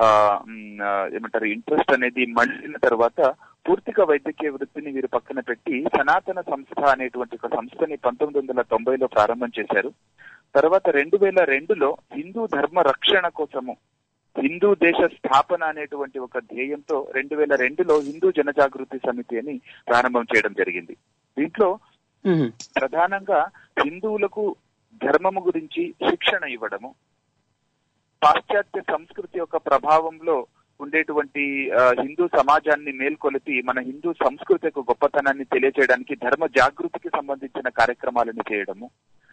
G: ఏమంటారు ఇంట్రెస్ట్ అనేది మళ్ళిన తర్వాత పూర్తిగా వైద్యకీయ వృత్తిని వీరు పక్కన పెట్టి సనాతన సంస్థ అనేటువంటి ఒక సంస్థని 1990లో ప్రారంభం చేశారు. తర్వాత 2002లో హిందూ ధర్మ రక్షణ కోసము హిందూ దేశ స్థాపన అనేటువంటి ఒక ధ్యేయంతో 2002లో హిందూ జనజాగృతి సమితి అని ప్రారంభం చేయడం జరిగింది. దీంట్లో ప్రధానంగా హిందువులకు ధర్మము గురించి శిక్షణ ఇవ్వడము, పాశ్చాత్య సంస్కృతి యొక్క ప్రభావంలో ఉండేటువంటి హిందూ సమాజాన్ని మేల్కొలిపి మన హిందూ సంస్కృతి యొక్క గొప్పతనాన్ని తెలియజేయడానికి ధర్మ జాగృతికి సంబంధించిన కార్యక్రమాలను చేయడము,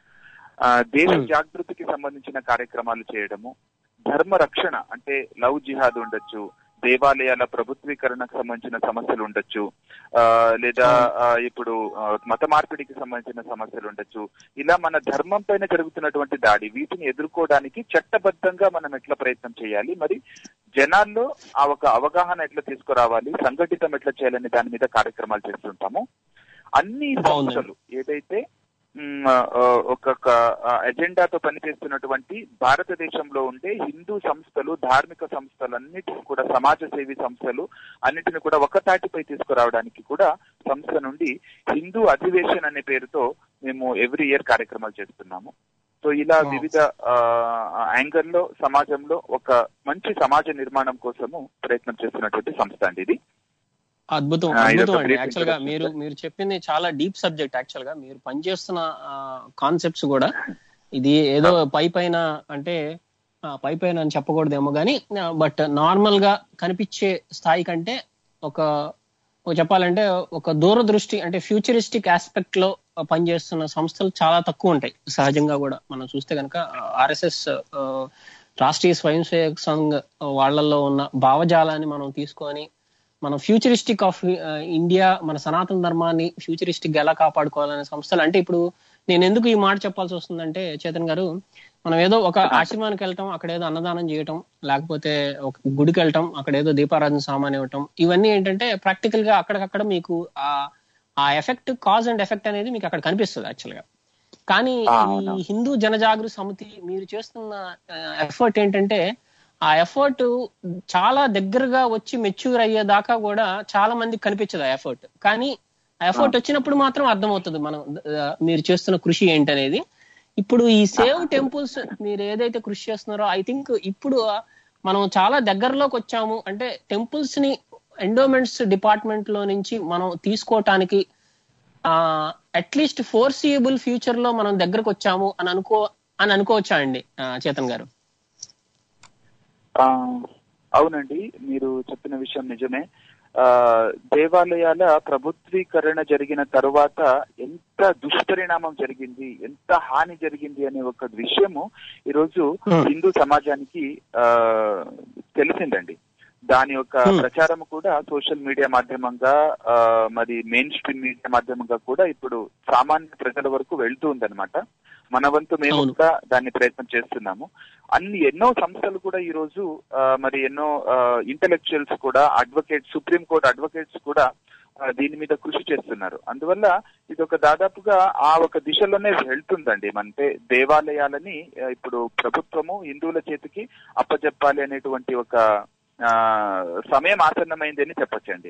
G: దేశ జాగృతికి సంబంధించిన కార్యక్రమాలు చేయడము, ధర్మ రక్షణ అంటే లవ్ జిహాద్ ఉండొచ్చు, దేవాలయాల ప్రభుత్వీకరణకు సంబంధించిన సమస్యలు ఉండొచ్చు, లేదా ఇప్పుడు మత మార్పిడికి సంబంధించిన సమస్యలు ఉండొచ్చు. ఇలా మన ధర్మం పైన జరుగుతున్నటువంటి దాడి వీటిని ఎదుర్కోవడానికి చట్టబద్ధంగా మనం ఎట్లా ప్రయత్నం చేయాలి, మరి జనాల్లో ఆ ఒక అవగాహన ఎట్లా తీసుకురావాలి, సంఘటితం ఎట్లా చేయాలని దాని మీద కార్యక్రమాలు చేస్తుంటాము. అన్ని సంస్థలు ఏదైతే ఒక్కొక్క ఎజెండాతో పనిచేస్తున్నటువంటి భారతదేశంలో ఉండే హిందూ సంస్థలు, ధార్మిక సంస్థలు అన్నిటిని కూడా, సమాజ సేవీ సంస్థలు అన్నిటిని కూడా ఒక తాటిపై తీసుకురావడానికి కూడా సంస్థ నుండి హిందూ అధివేశన్ అనే పేరుతో మేము ఎవ్రీ ఇయర్ కార్యక్రమాలు చేస్తున్నాము. సో ఇలా వివిధ యాంగిల్లో సమాజంలో ఒక మంచి సమాజ నిర్మాణం కోసము ప్రయత్నం చేస్తున్నటువంటి సంస్థ అండి ఇది.
H: అద్భుతం అద్భుతం అండి. యాక్చువల్ గా మీరు చెప్పింది చాలా డీప్ సబ్జెక్ట్. యాక్చువల్ గా మీరు పనిచేస్తున్న కాన్సెప్ట్స్ కూడా ఇది ఏదో పైన అంటే పైన అని చెప్పకూడదేమో కానీ, బట్ నార్మల్ గా కనిపించే స్థాయి కంటే ఒక చెప్పాలంటే ఒక దూరదృష్టి అంటే ఫ్యూచరిస్టిక్ ఆస్పెక్ట్ లో పనిచేస్తున్న సంస్థలు చాలా తక్కువ ఉంటాయి. సహజంగా కూడా మనం చూస్తే కనుక RSS రాష్ట్రీయ స్వయం సేవక్ సంఘ్ వాళ్ళల్లో ఉన్న భావజాలాన్ని మనం తీసుకొని మనం ఫ్యూచరిస్టిక్ ఆఫ్ ఇండియా, మన సనాతన ధర్మాన్ని ఫ్యూచరిస్టిక్ గా ఎలా కాపాడుకోవాలనే సంస్థలు. అంటే ఇప్పుడు నేను ఎందుకు ఈ మాట చెప్పాల్సి వస్తుందంటే, చేతన్ గారు, మనం ఏదో ఒక ఆశ్రమానికి వెళ్ళటం, అక్కడ ఏదో అన్నదానం చేయటం, లేకపోతే ఒక గుడికి వెళ్ళటం, అక్కడ ఏదో దీపారాధన సామాన్ ఇవ్వటం, ఇవన్నీ ఏంటంటే ప్రాక్టికల్ గా అక్కడికక్కడ మీకు ఆ ఎఫెక్ట్, కాజ్ అండ్ ఎఫెక్ట్ అనేది మీకు అక్కడ కనిపిస్తుంది యాక్చువల్ గా. కానీ ఈ హిందూ జనజాగృతి సమితి మీరు చేస్తున్న ఎఫర్ట్ ఏంటంటే, ఆ ఎఫర్ట్ చాలా దగ్గరగా వచ్చి మెచ్యూర్ అయ్యేదాకా కూడా చాలా మందికి కనిపించదు ఆ ఎఫర్ట్. కానీ ఆ ఎఫర్ట్ వచ్చినప్పుడు మాత్రం అర్థమవుతుంది మనం మీరు చేస్తున్న కృషి ఏంటనేది. ఇప్పుడు ఈ సేవ్ టెంపుల్స్ మీరు ఏదైతే కృషి చేస్తున్నారో, ఐ థింక్ ఇప్పుడు మనం చాలా దగ్గరలోకి వచ్చాము. అంటే టెంపుల్స్ ని ఎండోమెంట్స్ డిపార్ట్మెంట్ లో నుంచి మనం తీసుకోవటానికి అట్లీస్ట్ ఫోర్సియబుల్ ఫ్యూచర్ లో మనం దగ్గరకు వచ్చాము అని అనుకోవచ్చా అండి చేతన్ గారు?
G: అవునండి, మీరు చెప్పిన విషయం నిజమే. దేవాలయాల ప్రభుత్వీకరణ జరిగిన తరువాత ఎంత దుష్పరిణామం జరిగింది, ఎంత హాని జరిగింది అనే ఒక విషయము ఈరోజు హిందూ సమాజానికి తెలిసిందండి. దాని యొక్క ప్రచారం కూడా సోషల్ మీడియా మాధ్యమంగా, మరి మెయిన్ స్ట్రీమ్ మీడియా మాధ్యమంగా కూడా ఇప్పుడు సామాన్య ప్రజల వరకు వెళ్తూ ఉందన్నమాట. మన వంతు మేము కూడా దాన్ని ప్రయత్నం చేస్తున్నాము. ఎన్నో సంస్థలు కూడా ఈ రోజు మరి ఎన్నో ఇంటెలెక్చువల్స్ కూడా, అడ్వకేట్స్, సుప్రీంకోర్టు అడ్వకేట్స్ కూడా దీని మీద కృషి చేస్తున్నారు. అందువల్ల ఇది ఒక దాదాపుగా ఆ ఒక దిశలోనే వెళ్తుందండి. అంటే దేవాలయాలని ఇప్పుడు ప్రభుత్వము హిందువుల చేతికి అప్పచెప్పాలి అనేటువంటి ఒక సమయం ఆసన్నమైంది అని చెప్పొచ్చండి.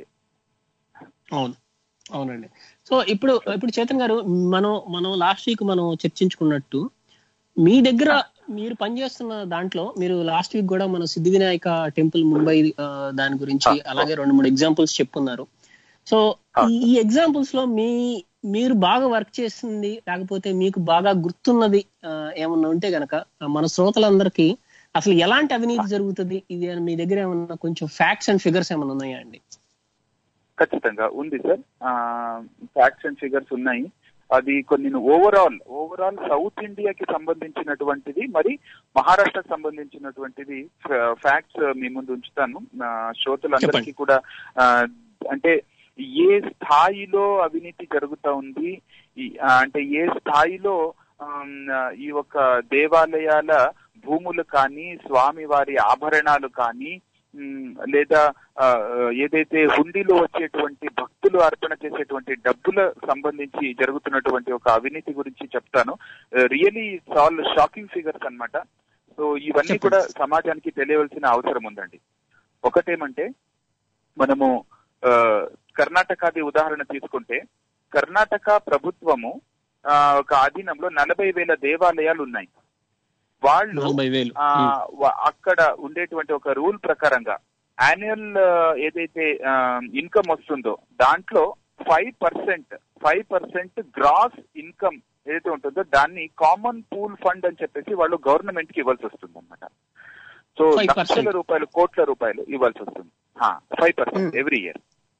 H: అవునండి. సో ఇప్పుడు చేతన్ గారు, మనం లాస్ట్ వీక్ మనం చర్చించుకున్నట్టు మీ దగ్గర మీరు పనిచేస్తున్న దాంట్లో మీరు లాస్ట్ వీక్ కూడా మన సిద్ధి వినాయక టెంపుల్ ముంబై దాని గురించి అలాగే 2-3 ఎగ్జాంపుల్స్ చెప్పుకున్నారు. సో ఈ ఎగ్జాంపుల్స్ లో మీరు బాగా వర్క్ చేసింది, లేకపోతే మీకు బాగా గుర్తున్నది ఏమన్నా ఉంటే గనక మన శ్రోతలందరికీ అసలు ఎలాంటి అవినీతి జరుగుతుంది ఇది మీ దగ్గర ఏమన్నా కొంచెం ఫ్యాక్ట్స్ అండ్ ఫిగర్స్ ఏమన్నా ఉన్నాయా అండి?
G: ఖచ్చితంగా ఉంది సార్, ఫ్యాక్ట్స్ అండ్ ఫిగర్స్ ఉన్నాయి. అది కొన్ని ఓవరాల్ సౌత్ ఇండియాకి సంబంధించినటువంటిది, మరి మహారాష్ట్రకు సంబంధించినటువంటిది ఫ్యాక్ట్స్ మీ ముందు ఉంచుతాను శ్రోతలందరికీ కూడా. అంటే ఏ స్థాయిలో అవినీతి జరుగుతా ఉంది, అంటే ఏ స్థాయిలో ఈ యొక్క దేవాలయాల భూములు కానీ, స్వామి వారి ఆభరణాలు కానీ, లేదా ఏదైతే హుండీలో వచ్చేటువంటి భక్తులు అర్పణ చేసేటువంటి డబ్బుల సంబంధించి జరుగుతున్నటువంటి ఒక అవినీతి గురించి చెప్తాను. Really it's all shocking figures అన్నమాట. సో ఇవన్నీ కూడా సమాజానికి తెలియవలసిన అవసరం ఉందండి. ఒకటేమంటే, మనము కర్ణాటకది ఉదాహరణ తీసుకుంటే, కర్ణాటక ప్రభుత్వము ఒక ఆధీనంలో 40,000 దేవాలయాలు ఉన్నాయి. వాళ్ళు అక్కడ ఉండేటువంటి ఒక రూల్ ప్రకారంగా యాన్యువల్ ఏదైతే ఇన్కమ్ వస్తుందో దాంట్లో 5% గ్రాస్ ఇన్కమ్ ఏదైతే ఉంటుందో దాన్ని కామన్ పూల్ ఫండ్ అని చెప్పేసి వాళ్ళు గవర్నమెంట్ కి ఇవ్వాల్సి వస్తుంది అనమాట. సో లక్షల రూపాయలు, కోట్ల రూపాయలు ఇవ్వాల్సి వస్తుంది. 5% ఎవ్రీ ఇయర్.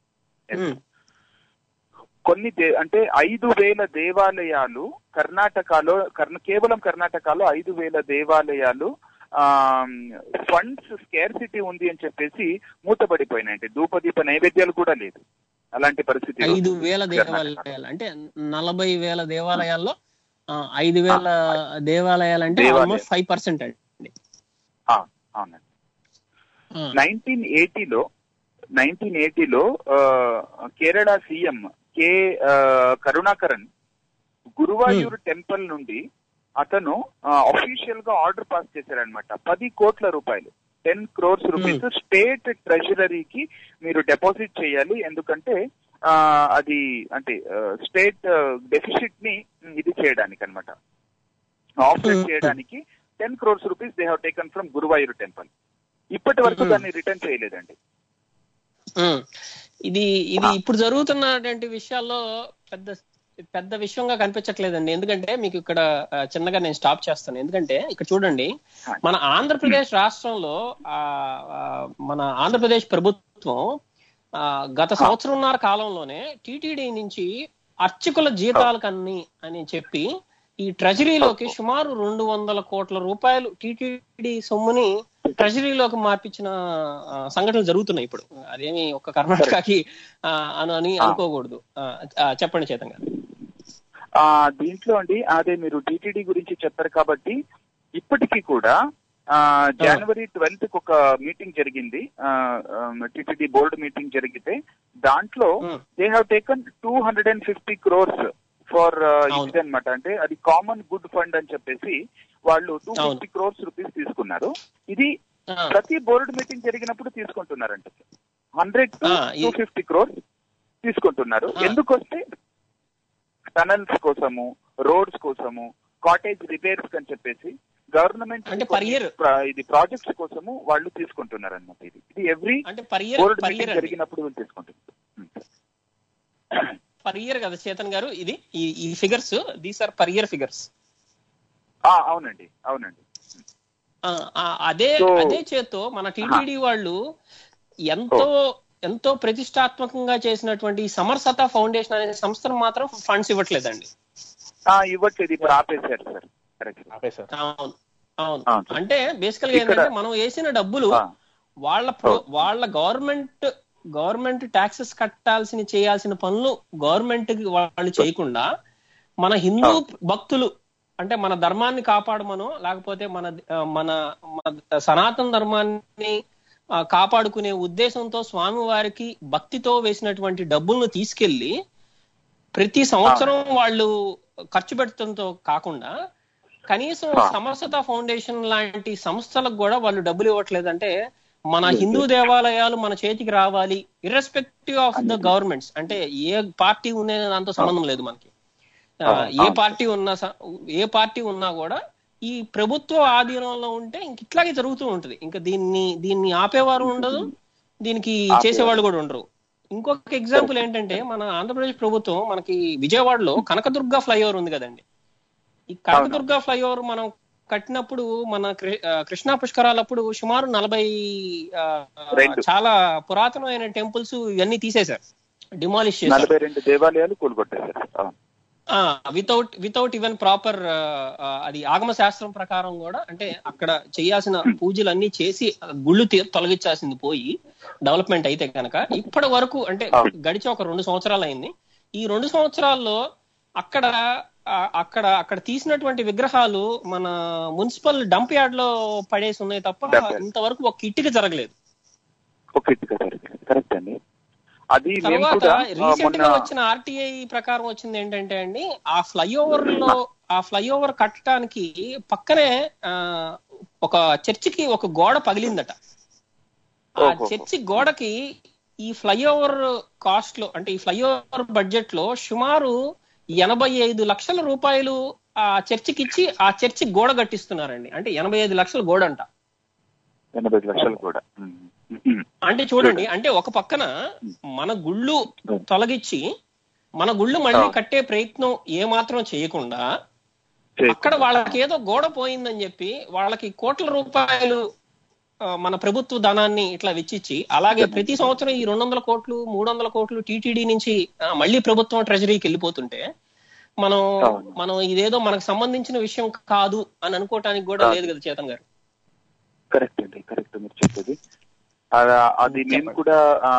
G: కొన్ని అంటే 5,000 దేవాలయాలు కర్ణాటకలో, కేవలం కర్ణాటకలో 5,000 దేవాలయాలు ఫండ్స్ స్కేర్సిటీ ఉంది అని చెప్పేసి మూతపడిపోయినాయంటే ధూపదీప నైవేద్యాలు కూడా లేదు. అలాంటి పరిస్థితి
H: 5,000 దేవాలయాలు అంటే 40,000 దేవాలయాల్లో 5,000 దేవాలయాలు అంటే ఆల్మోస్ట్ 5% అండి.
G: అవునండి. 1980లో Kerala CM K Karunakaran Guruvayur temple నుండి అతను అఫీషియల్ గా ఆర్డర్ పాస్ చేశారనమాట. 10 కోట్ల రూపాయలు, 10 crores రూపీస్ స్టేట్ ట్రెజరీకి మీరు డిపాజిట్ చేయాలి. ఎందుకంటే అది అంటే స్టేట్ డెఫిసిట్ ని ఇది చేయడానికి అనమాట, ఆఫ్సెట్ చేయడానికి 10 crores rupees they have taken from Guruvayur temple. ఇప్పటి వరకు దాన్ని రిటర్న్ చేయలేదండి.
H: ఇది ఇప్పుడు జరుగుతున్నటువంటి విషయాల్లో పెద్ద విషయంగా కనిపించట్లేదండి. ఎందుకంటే మీకు ఇక్కడ చిన్నగా నేను స్టాప్ చేస్తాను. ఎందుకంటే ఇక్కడ చూడండి, మన ఆంధ్రప్రదేశ్ రాష్ట్రంలో మన ఆంధ్రప్రదేశ్ ప్రభుత్వం గత సంవత్సరంన్నర కాలంలోనే టీటీడీ నుంచి అర్చకుల జీతాలకన్నీ అని చెప్పి ఈ ట్రెజరీలోకి సుమారు 200 కోట్ల రూపాయలు టీటీడీ సొమ్ముని ట్రెజరీలోకి మార్పించిన సంఘటనలు జరుగుతున్నాయి ఇప్పుడు. అదేమి ఒక కర్ణాటకకి అని అనుకోకూడదు. చెప్పండి చేతన్ గారు.
G: దీంట్లో అండి, అదే మీరు టీటీడీ గురించి చెప్పారు కాబట్టి ఇప్పటికీ కూడా జనవరి 12th ఒక మీటింగ్ జరిగింది, టీటీడీ బోర్డు మీటింగ్ జరిగితే దాంట్లో they have taken 250 crores for ఇది అనమాట. అంటే అది కామన్ గుడ్ ఫండ్ అని చెప్పేసి వాళ్ళు 250 crores రూపీస్ తీసుకున్నారు. ఇది ప్రతి బోర్డు మీటింగ్ జరిగినప్పుడు తీసుకుంటున్నారంట. 100 to 250 crores తీసుకుంటున్నారు. ఎందుకొస్తే టనల్స్ కోసము, రోడ్స్ కోసము, కాటేజ్ రిపేర్స్ అని చెప్పేసి గవర్నమెంట్ ఇది ప్రాజెక్ట్స్ కోసము వాళ్ళు తీసుకుంటున్నారు అన్నమాట. ఇది ఎవ్రీ బోర్డు మీటింగ్ జరిగినప్పుడు వీళ్ళు తీసుకుంటున్నారు.
H: పర్ ఇయర్ కదా చేతన్ గారు, ఇది ఈ figures these are per year figures.
G: అవునండి.
H: అదే చేత్తో మన టీటీడీ వాళ్ళు ఎంతో ప్రతిష్టాత్మకంగా చేసినటువంటి సమరసత ఫౌండేషన్ అనే సంస్థను మాత్రం ఫండ్స్ ఇవ్వట్లేదండి.
G: ఇవ్వట్లేదు, ఇప్పుడు ఆపేశారు సార్.
H: అవును. అంటే బేసికల్ గా ఏంటంటే మనం వేసిన డబ్బులు వాళ్ళ గవర్నమెంట్ ట్యాక్సెస్ కట్టాల్సిన చేయాల్సిన పనులు గవర్నమెంట్ కి వాళ్ళు చేయకుండా మన హిందూ భక్తులు అంటే మన ధర్మాన్ని కాపాడమనో లేకపోతే మన సనాతన ధర్మాన్ని కాపాడుకునే ఉద్దేశంతో స్వామి వారికి భక్తితో వేసినటువంటి డబ్బులను తీసుకెళ్లి ప్రతి సంవత్సరం వాళ్ళు ఖర్చు పెట్టడంతో కాకుండా కనీసం సమరసత ఫౌండేషన్ లాంటి సంస్థలకు కూడా వాళ్ళు డబ్బులు ఇవ్వట్లేదంటే మన హిందూ దేవాలయాలు మన చేతికి రావాలి, ఇర్రెస్పెక్టివ్ ఆఫ్ ద గవర్నమెంట్స్. అంటే ఏ పార్టీ ఉండే దాంతో సంబంధం లేదు మనకి. ఏ పార్టీ ఉన్నా కూడా ఈ ప్రభుత్వ ఆధీనంలో ఉంటే ఇంక ఇట్లాగే జరుగుతూ ఉంటది. ఇంకా దీన్ని ఆపేవారు ఉండదు, దీనికి చేసేవాళ్ళు కూడా ఉండరు. ఇంకొక ఎగ్జాంపుల్ ఏంటంటే మన ఆంధ్రప్రదేశ్ ప్రభుత్వం మనకి విజయవాడలో కనకదుర్గ ఫ్లైఓవర్ ఉంది కదండి. ఈ కనకదుర్గ ఫ్లైఓవర్ మనం కట్టినప్పుడు మన కృష్ణా పుష్కరాలప్పుడు సుమారు 40 చాలా పురాతనమైన టెంపుల్స్ ఇవన్నీ తీసేశారు, డిమాలిష్ చేశారు.
G: 42 దేవాలయాలు కూలగొట్టేశారు
H: వితౌట్ ఈవెన్ ప్రాపర్ అది ఆగమ శాస్త్రం ప్రకారం కూడా. అంటే అక్కడ చేయాల్సిన పూజలన్నీ చేసి గుళ్ళు తొలగించాల్సింది పోయి డెవలప్మెంట్ అయితే కనుక ఇప్పటి వరకు అంటే గడిచి ఒక 2 సంవత్సరాలు అయింది. ఈ 2 సంవత్సరాల్లో అక్కడ తీసినటువంటి విగ్రహాలు మన మున్సిపల్ డంప్ యార్డ్ లో పడేసి ఉన్నాయి తప్ప ఇంతవరకు ఒక ఇటుక జరగలేదు.
G: కరెక్ట్ అండి. అది
H: తర్వాత రీసెంట్ గా వచ్చిన ఆర్టీఐ ప్రకారం వచ్చింది ఏంటంటే అండి, ఆ ఫ్లైఓవర్ కట్టడానికి పక్కనే ఒక చర్చికి ఒక గోడ పగిలిందట. ఆ చర్చి గోడకి ఈ ఫ్లైఓవర్ కాస్ట్ లో, అంటే ఈ ఫ్లైఓవర్ బడ్జెట్ లో సుమారు 85 లక్షల రూపాయలు ఆ చర్చికి ఇచ్చి ఆ చర్చి గోడ కట్టిస్తున్నారండి. అంటే 85 లక్షల గోడ అంట.
G: 85 లక్షలు కూడా
H: అంటే చూడండి, అంటే ఒక పక్కన మన గుళ్ళు తొలగించి మన గుళ్ళు మళ్ళీ కట్టే ప్రయత్నం ఏమాత్రం చేయకుండా, అక్కడ వాళ్ళకి ఏదో గోడ పోయిందని చెప్పి వాళ్ళకి కోట్ల రూపాయలు మన ప్రభుత్వ ధనాన్ని ఇట్లా వెచ్చిచ్చి, అలాగే ప్రతి సంవత్సరం ఈ 200 కోట్లు 300 కోట్లు టీటీడీ నుంచి మళ్ళీ ప్రభుత్వం ట్రెజరీకి వెళ్ళిపోతుంటే మనం ఇదేదో మనకు సంబంధించిన విషయం కాదు అని అనుకోవటానికి కూడా లేదు కదా చేతన్ గారు.
G: కరెక్ట్ అండి, కరెక్ట్ మీరు చెప్పేది. అది మేము కూడా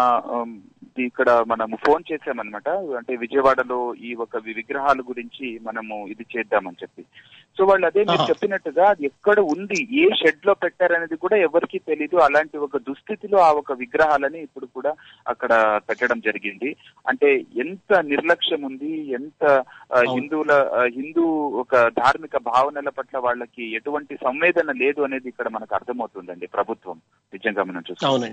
G: ఇక్కడ మనము ఫోన్ చేసామన్నమాట. అంటే విజయవాడలో ఈ ఒక విగ్రహాల గురించి మనము ఇది చేద్దామని చెప్పి. సో వాళ్ళు అదే మీరు చెప్పినట్టుగా అది ఎక్కడ ఉంది, ఏ షెడ్ లో పెట్టారనేది కూడా ఎవరికీ తెలీదు. అలాంటి ఒక దుస్థితిలో ఆ ఒక విగ్రహాలని ఇప్పుడు కూడా అక్కడ పెట్టడం జరిగింది. అంటే ఎంత నిర్లక్ష్యం ఉంది, ఎంత హిందూ ఒక ధార్మిక భావనల పట్ల వాళ్ళకి ఎటువంటి సంవేదన లేదు అనేది ఇక్కడ మనకు అర్థమవుతుందండి ప్రభుత్వం నిజంగా మనం చూస్తాం.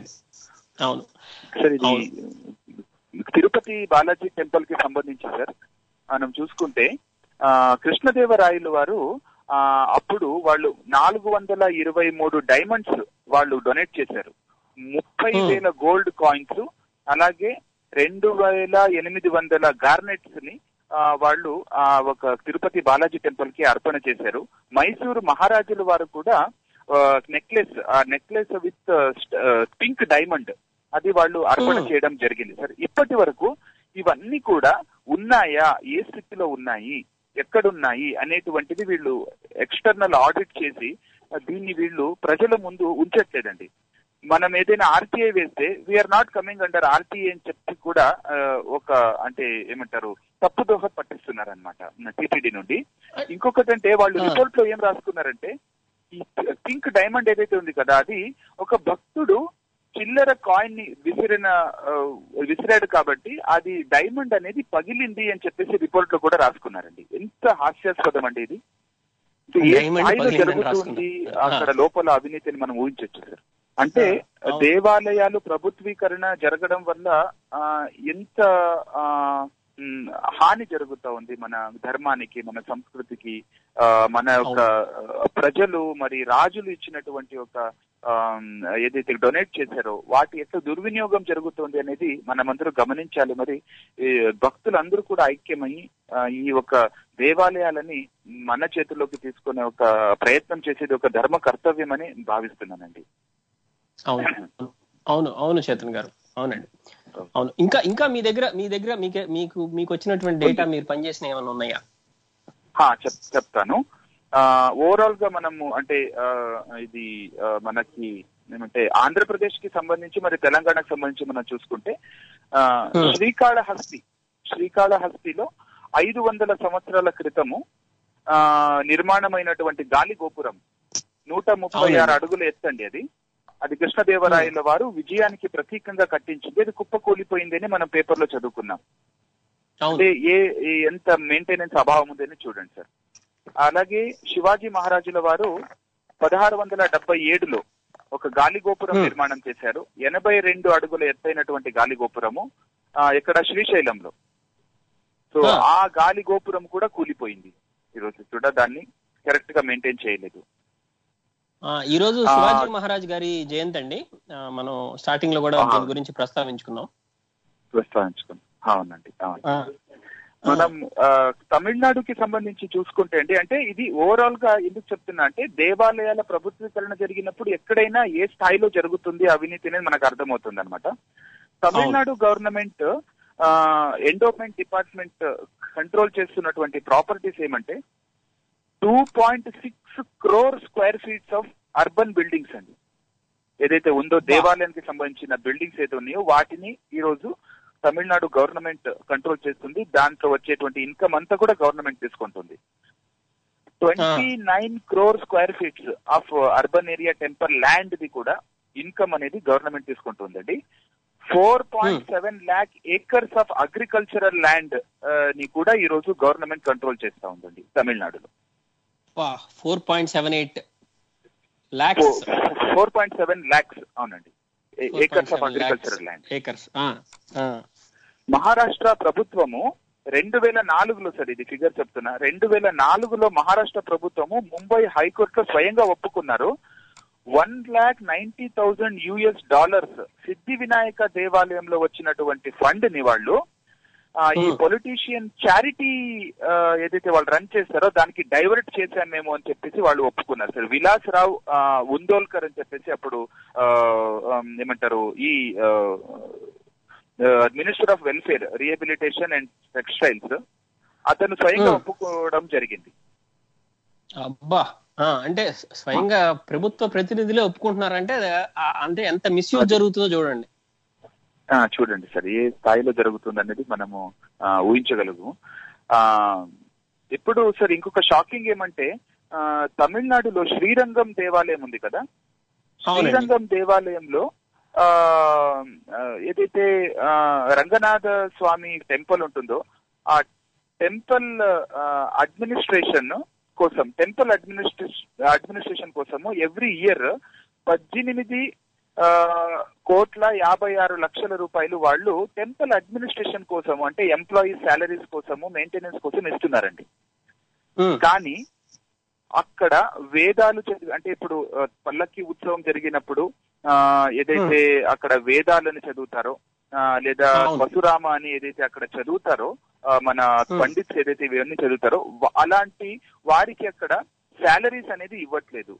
G: సార్ ఇది తిరుపతి బాలాజీ టెంపుల్ కి సంబంధించి సార్ మనం చూసుకుంటే కృష్ణదేవరాయలు వారు అప్పుడు వాళ్ళు 423 డైమండ్స్ వాళ్ళు డొనేట్ చేశారు. 30,000 గోల్డ్ కాయిన్స్, అలాగే 2,800 గార్నెట్స్ ని వాళ్ళు ఒక తిరుపతి బాలాజీ టెంపుల్ కి అర్పణ చేశారు. మైసూరు మహారాజుల వారు కూడా నెక్లెస్ విత్ పింక్ డైమండ్ అది వాళ్ళు అర్పణ చేయడం జరిగింది సార్. ఇప్పటి వరకు ఇవన్నీ కూడా ఉన్నాయా, ఏ స్థితిలో ఉన్నాయి, ఎక్కడున్నాయి అనేటువంటిది వీళ్ళు ఎక్స్టర్నల్ ఆడిట్ చేసి దీన్ని వీళ్ళు ప్రజల ముందు ఉంచట్లేదండి. మనం ఏదైనా ఆర్టీఐ వేస్తే we are not coming under RTI అని చెప్పి కూడా ఒక అంటే ఏమంటారు తప్పుదోహ పట్టిస్తున్నారనమాట టీటీడీ నుండి. ఇంకొకటంటే వాళ్ళు రిపోర్ట్ లో ఏం రాసుకున్నారంటే, ఈ పింక్ డైమండ్ ఏదైతే ఉంది కదా, అది ఒక భక్తుడు చిల్లర కాయిన్ ని విసిరాడు కాబట్టి అది డైమండ్ అనేది పగిలింది అని చెప్పేసి రిపోర్ట్ లో కూడా రాసుకున్నారండి. ఎంత హాస్యాస్పదం అండి ఇది. ఏ స్థాయిలో జరుగుతుంది అక్కడ లోపల అవినీతిని మనం ఊహించవచ్చు సార్. అంటే దేవాలయాలు ప్రభుత్వీకరణ జరగడం వల్ల ఎంత హాని జరుగుతా ఉంది మన ధర్మానికి, మన సంస్కృతికి, మన యొక్క ప్రజలు మరి రాజులు ఇచ్చినటువంటి ఒక ఏదైతే డొనేట్ చేశారో వాటి యొక్క దుర్వినియోగం జరుగుతుంది అనేది మనమందరూ గమనించాలి. మరి భక్తులందరూ కూడా ఐక్యమై ఈ ఒక దేవాలయాలని మన చేతుల్లోకి తీసుకునే ఒక ప్రయత్నం చేసేది ఒక ధర్మ కర్తవ్యం అని భావిస్తున్నానండి.
H: అవును చేతన్ గారు, అవునండి. అవును. ఇంకా మీ దగ్గర మీకు వచ్చినటువంటి డేటా మీరు పనిచేసిన ఏమైనా ఉన్నాయా?
G: చెప్తాను. ఓవరాల్ గా మనము అంటే ఇది మనకి ఏమంటే ఆంధ్రప్రదేశ్ కి సంబంధించి మరి తెలంగాణకు సంబంధించి మనం చూసుకుంటే శ్రీకాళహస్తిలో 500 సంవత్సరాల క్రితము నిర్మాణమైనటువంటి గాలి గోపురం 136 అడుగులు ఎత్తండి. అది కృష్ణదేవరాయల వారు విజయానికి ప్రతీకంగా కట్టించింది. అది కుప్పకూలిపోయింది అని మనం పేపర్ లో చదువుకున్నాం. అంటే ఎంత మెయింటెనెన్స్ అభావం ఉందని చూడండి సార్. అలాగే శివాజీ మహారాజుల వారు 1677లో ఒక గాలి గోపురం నిర్మాణం చేశారు. 82 అడుగుల ఎత్తైనటువంటి గాలి గోపురము ఇక్కడ శ్రీశైలంలో. సో ఆ గాలి గోపురం కూడా కూలిపోయింది. ఈరోజు కూడా దాన్ని కరెక్ట్ గా మెయింటైన్ చేయలేదు.
H: ఈ రోజు శివాజీ మహారాజ్ గారి జయంతి అండి. మనం స్టార్టింగ్ లో కూడా దీని గురించి ప్రస్తావించుకున్నాం.
G: అవునండి. మనం తమిళనాడుకి సంబంధించి చూసుకుంటే అండి, అంటే ఇది ఓవరాల్ గా ఎందుకు చెప్తున్నా అంటే దేవాలయాల ప్రభుత్వీకరణ జరిగినప్పుడు ఎక్కడైనా ఏ స్థాయిలో జరుగుతుంది అవినీతి అనేది మనకు అర్థమవుతుంది అనమాట. Tamil Nadu government endowment department control చేస్తున్నటువంటి ప్రాపర్టీస్ ఏమంటే 2.6 crore square feet of urban buildings అండి. ఏదైతే ఉందో దేవాలయానికి సంబంధించిన బిల్డింగ్స్ ఏదైతే ఉన్నాయో వాటిని ఈ రోజు తమిళనాడు గవర్నమెంట్ కంట్రోల్ చేస్తుంది. దాంట్లో వచ్చేటువంటి ఇన్కమ్ అంతా కూడా గవర్నమెంట్ తీసుకుంటుంది. 29 crore square feet of urban area temple land the కూడా ఇన్కమ్ అనేది గవర్నమెంట్ తీసుకుంటుందండి. 4.7 lakh acres of agricultural land ని కూడా ఈ రోజు గవర్నమెంట్ కంట్రోల్ చేస్తా ఉందండి తమిళనాడులో.
H: 4.78 lakhs
G: 4.7 lakhs అవునండి acres of agricultural land.
H: Acres.
G: Maharashtra ప్రభుత్వము 2004లో సార్ ఇది ఫిగర్ చెప్తున్నా, 2004లో మహారాష్ట్ర ప్రభుత్వము ముంబై హైకోర్టులో స్వయంగా ఒప్పుకున్నారు. $1,90,000 సిద్ధి వినాయక దేవాలయంలో వచ్చినటువంటి ఫండ్ ని వాళ్ళు ఈ పొలిటీషియన్ చారిటీ ఏదైతే వాళ్ళు రన్ చేస్తారో దానికి డైవర్ట్ చేశామేమో అని చెప్పేసి వాళ్ళు ఒప్పుకున్నారు సార్. విలాస్ రావు ఉందోల్కర్ అని చెప్పేసి అప్పుడు ఏమంటారు ఈ minister of welfare, rehabilitation and textiles, అతను స్వయంగా ఒప్పుకోవడం జరిగింది.
H: అబ్బా, అంటే స్వయంగా ప్రభుత్వ ప్రతినిధులే ఒప్పుకుంటున్నారంటే అంటే ఎంత మిస్యూజ్ జరుగుతుందో చూడండి.
G: చూడండి సార్ ఏ స్థాయిలో జరుగుతుంది అనేది మనము ఊహించగలము. ఇప్పుడు సార్ ఇంకొక షాకింగ్ ఏమంటే తమిళనాడులో శ్రీరంగం దేవాలయం ఉంది కదా, శ్రీరంగం దేవాలయంలో ఏదైతే రంగనాథ స్వామి టెంపుల్ ఉంటుందో ఆ టెంపుల్ అడ్మినిస్ట్రేషన్ కోసం, టెంపుల్ అడ్మినిస్ట్రేషన్ కోసము ఎవ్రీ ఇయర్ 18,56,00,000 రూపాయలు వాళ్ళు టెంపుల్ అడ్మినిస్ట్రేషన్ కోసము, అంటే ఎంప్లాయీస్ శాలరీస్ కోసము, మెయింటెనెన్స్ కోసం ఇస్తున్నారండి. కానీ అక్కడ వేదాలు అంటే ఇప్పుడు పల్లకి ఉత్సవం జరిగినప్పుడు ఏదైతే అక్కడ వేదాలని చదువుతారో లేదా పశురామ అని ఏదైతే అక్కడ చదువుతారో మన పండిట్స్ ఏదైతే ఇవన్నీ చదువుతారో అలాంటి వారికి అక్కడ శాలరీస్ అనేది ఇవ్వట్లేదు.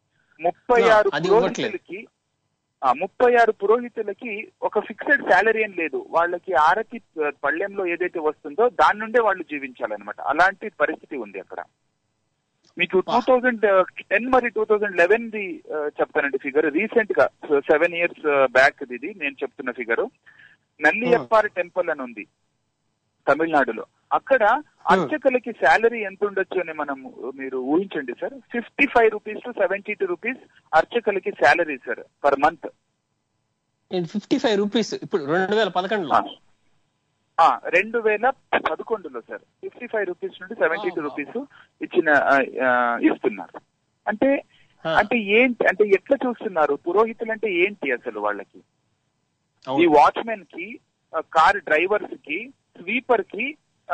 G: 36 పురోహితులకి ఒక ఫిక్స్డ్ శాలరీ అని లేదు. వాళ్ళకి ఆరతి పళ్ళెంలో ఏదైతే వస్తుందో దాని నుండే వాళ్ళు జీవించాలన్నమాట. అలాంటి పరిస్థితి ఉంది అక్కడ. మీకు 2010 మరి 2011 చెప్తానండి ఫిగర్. రీసెంట్ గా 7 years బ్యాక్ ఇది నేను చెప్తున్న ఫిగర్. నల్లియప్పార్ టెంపుల్ అని ఉంది తమిళనాడులో. అక్కడ అర్చకులకి శాలరీ ఎంత ఉండొచ్చు అని మనం మీరు ఊహించండి సార్. 55 rupees to 72 rupees అర్చకులకి salary sir per month.
H: 55 rupees ఇప్పుడు 2011లో
G: 2011లో సార్ 55 rupees నుండి 72 rupees ఇస్తున్నారు. అంటే ఏంటి అంటే ఎట్లా చూస్తున్నారు పురోహితులు అంటే ఏంటి అసలు వాళ్ళకి? ఈ వాచ్మెన్ కి, కార్ డ్రైవర్స్ కి, స్వీపర్ కి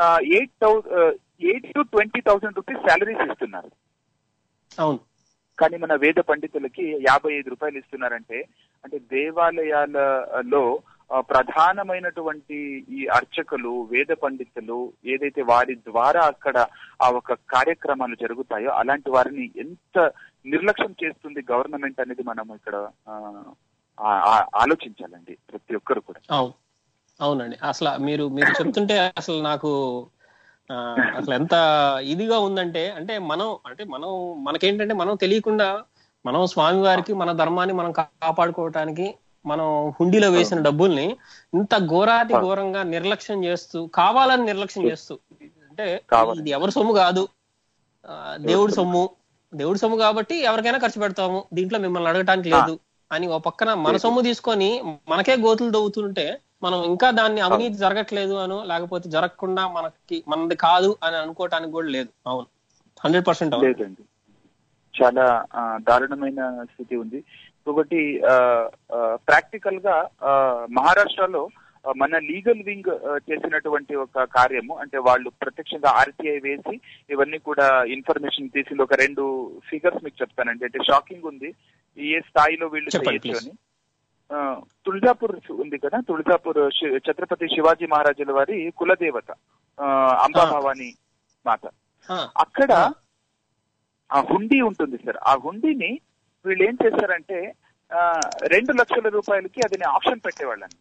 G: 8 to 20,000 rupees శాలరీస్ ఇస్తున్నారు.
H: అవును.
G: కానీ మన వేద పండితులకి 55 రూపాయలు ఇస్తున్నారంటే అంటే దేవాలయాలలో ప్రధానమైనటువంటి ఈ అర్చకులు, వేద పండితులు ఏదైతే వారి ద్వారా అక్కడ ఆ ఒక కార్యక్రమాలు జరుగుతాయో అలాంటి వారిని ఎంత నిర్లక్ష్యం చేస్తుంది గవర్నమెంట్ అనేది మనం ఇక్కడ ఆలోచించాలండి ప్రతి ఒక్కరు కూడా.
H: అవునండి. అసలు మీరు చెప్తుంటే అసలు నాకు అసలు ఎంత ఇదిగా ఉందంటే మనకేంటంటే మనం తెలియకుండా మనం స్వామివారికి మన ధర్మాన్ని మనం కాపాడుకోవటానికి మనం హుండీలో వేసిన డబ్బుల్ని ఇంత ఘోరంగా నిర్లక్ష్యం చేస్తూ, కావాలని నిర్లక్ష్యం చేస్తూ, అంటే ఇది ఎవరి సొమ్ము కాదు, దేవుడి సొమ్ము కాబట్టి ఎవరికైనా ఖర్చు పెడతాము, దీంట్లో మిమ్మల్ని అడగటానికి లేదు అని ఓ పక్కన మన సొమ్ము తీసుకొని మనకే గోతులు దవ్వుతుంటే మనం ఇంకా దాన్ని అవినీతి జరగట్లేదు అనో లేకపోతే జరగకుండా మనది కాదు అని అనుకోవటానికి కూడా లేదు. అవును, 100%
G: లేదండి. చాలా దారుణమైన స్థితి ఉంది. ఒకటి ప్రాక్టికల్ గా మహారాష్ట్రలో మన లీగల్ వింగ్ చేసినటువంటి ఒక కార్యము, అంటే వాళ్ళు ప్రత్యక్షంగా RTI వేసి ఇవన్నీ కూడా ఇన్ఫర్మేషన్ తీసింది. ఒక 2 ఫిగర్స్ మీకు చెప్తానండి, అంటే షాకింగ్ ఉంది ఏ స్థాయిలో వీళ్ళు చేయొచ్చు అని. తుళజాపూర్ ఉంది కదా, తుళజాపూర్ ఛత్రపతి శివాజీ మహారాజుల వారి కులదేవత అంబాభవాని మాత. అక్కడ ఆ హుండీ ఉంటుంది సార్. ఆ హుండీని వీళ్ళు ఏం చేశారంటే 2 లక్షల రూపాయలకి అదిని ఆప్షన్ పెట్టేవాళ్ళని.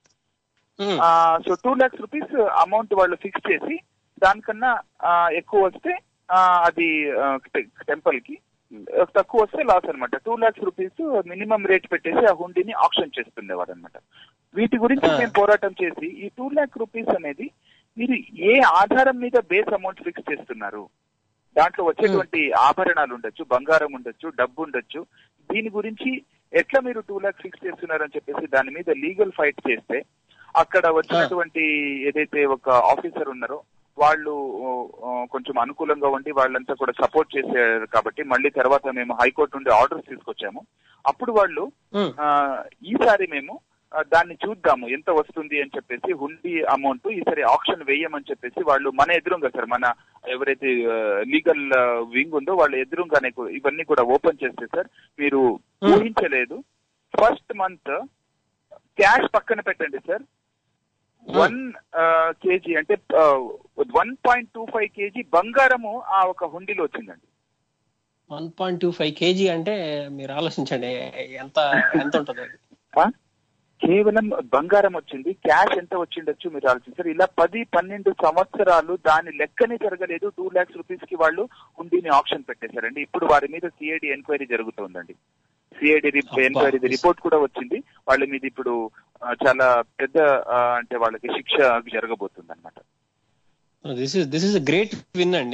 G: సో 2 lakhs rupees అమౌంట్ వాళ్ళు ఫిక్స్ చేసి దానికన్నా ఎక్కువ వస్తే అది టెంపుల్ కి, తక్కువ వస్తే లాస్ అనమాట. 2 lakhs rupees మినిమం రేట్ పెట్టేసి ఆ హుండీని ఆప్షన్ చేస్తుండేవారు అనమాట. వీటి గురించి మేము పోరాటం చేసి ఈ 2 lakh rupees అనేది మీరు ఏ ఆధారం మీద బేస్ అమౌంట్ ఫిక్స్ చేస్తున్నారు? దాంట్లో వచ్చేటువంటి ఆభరణాలు ఉండొచ్చు, బంగారం ఉండొచ్చు, డబ్బు ఉండొచ్చు. దీని గురించి ఎట్లా మీరు 2 lakhs ఫిక్స్ చేస్తున్నారని చెప్పేసి దాని మీద లీగల్ ఫైట్ చేస్తే అక్కడ వచ్చినటువంటి ఏదైతే ఒక ఆఫీసర్ ఉన్నారో వాళ్ళు కొంచెం అనుకూలంగా ఉండి వాళ్ళంతా కూడా సపోర్ట్ చేశారు కాబట్టి మళ్ళీ తర్వాత మేము హైకోర్టు నుండి ఆర్డర్స్ తీసుకొచ్చాము. అప్పుడు వాళ్ళు ఈసారి మేము దాన్ని చూద్దాము ఎంత వస్తుంది అని చెప్పేసి హుండీ అమౌంట్ ఈసారి ఆప్షన్ వేయమని చెప్పేసి వాళ్ళు మన ఎదురుగా సార్ మన ఎవరైతే లీగల్ వింగ్ ఉందో వాళ్ళ ఎదురుగానే ఇవన్నీ కూడా ఓపెన్ చేస్తే సార్ మీరు ఊహించలేదు, ఫస్ట్ మంత్ క్యాష్ పక్కన పెట్టండి సార్ 1 kg అంటే 1.25 kg బంగారము ఆ ఒక హుండీలో వచ్చిందండి.
H: 1.25 kg అంటే మీరు ఆలోచించండి ఎంత ఉంటుంది.
G: కేవలం బంగారం వచ్చింది. క్యాష్ ఎంత వచ్చిండొచ్చు మీరు ఆలోచించారు. ఇలా 10-12 సంవత్సరాలు దాని లెక్కనే జరగలేదు. 2 lakhs rupees కి వాళ్ళు హుండీని ఆప్షన్ పెట్టేశారండి. ఇప్పుడు వారి మీద సిఐడి ఎంక్వైరీ జరుగుతుందండి. సిఐడి ఎంక్వైరీ రిపోర్ట్ కూడా వచ్చింది. వాళ్ళ మీద ఇప్పుడు చాలా పెద్ద అంటే వాళ్ళకి శిక్ష జరగబోతుంది అనమాట.
H: దిస్ ఇస్ గ్రేట్ విన్ అండి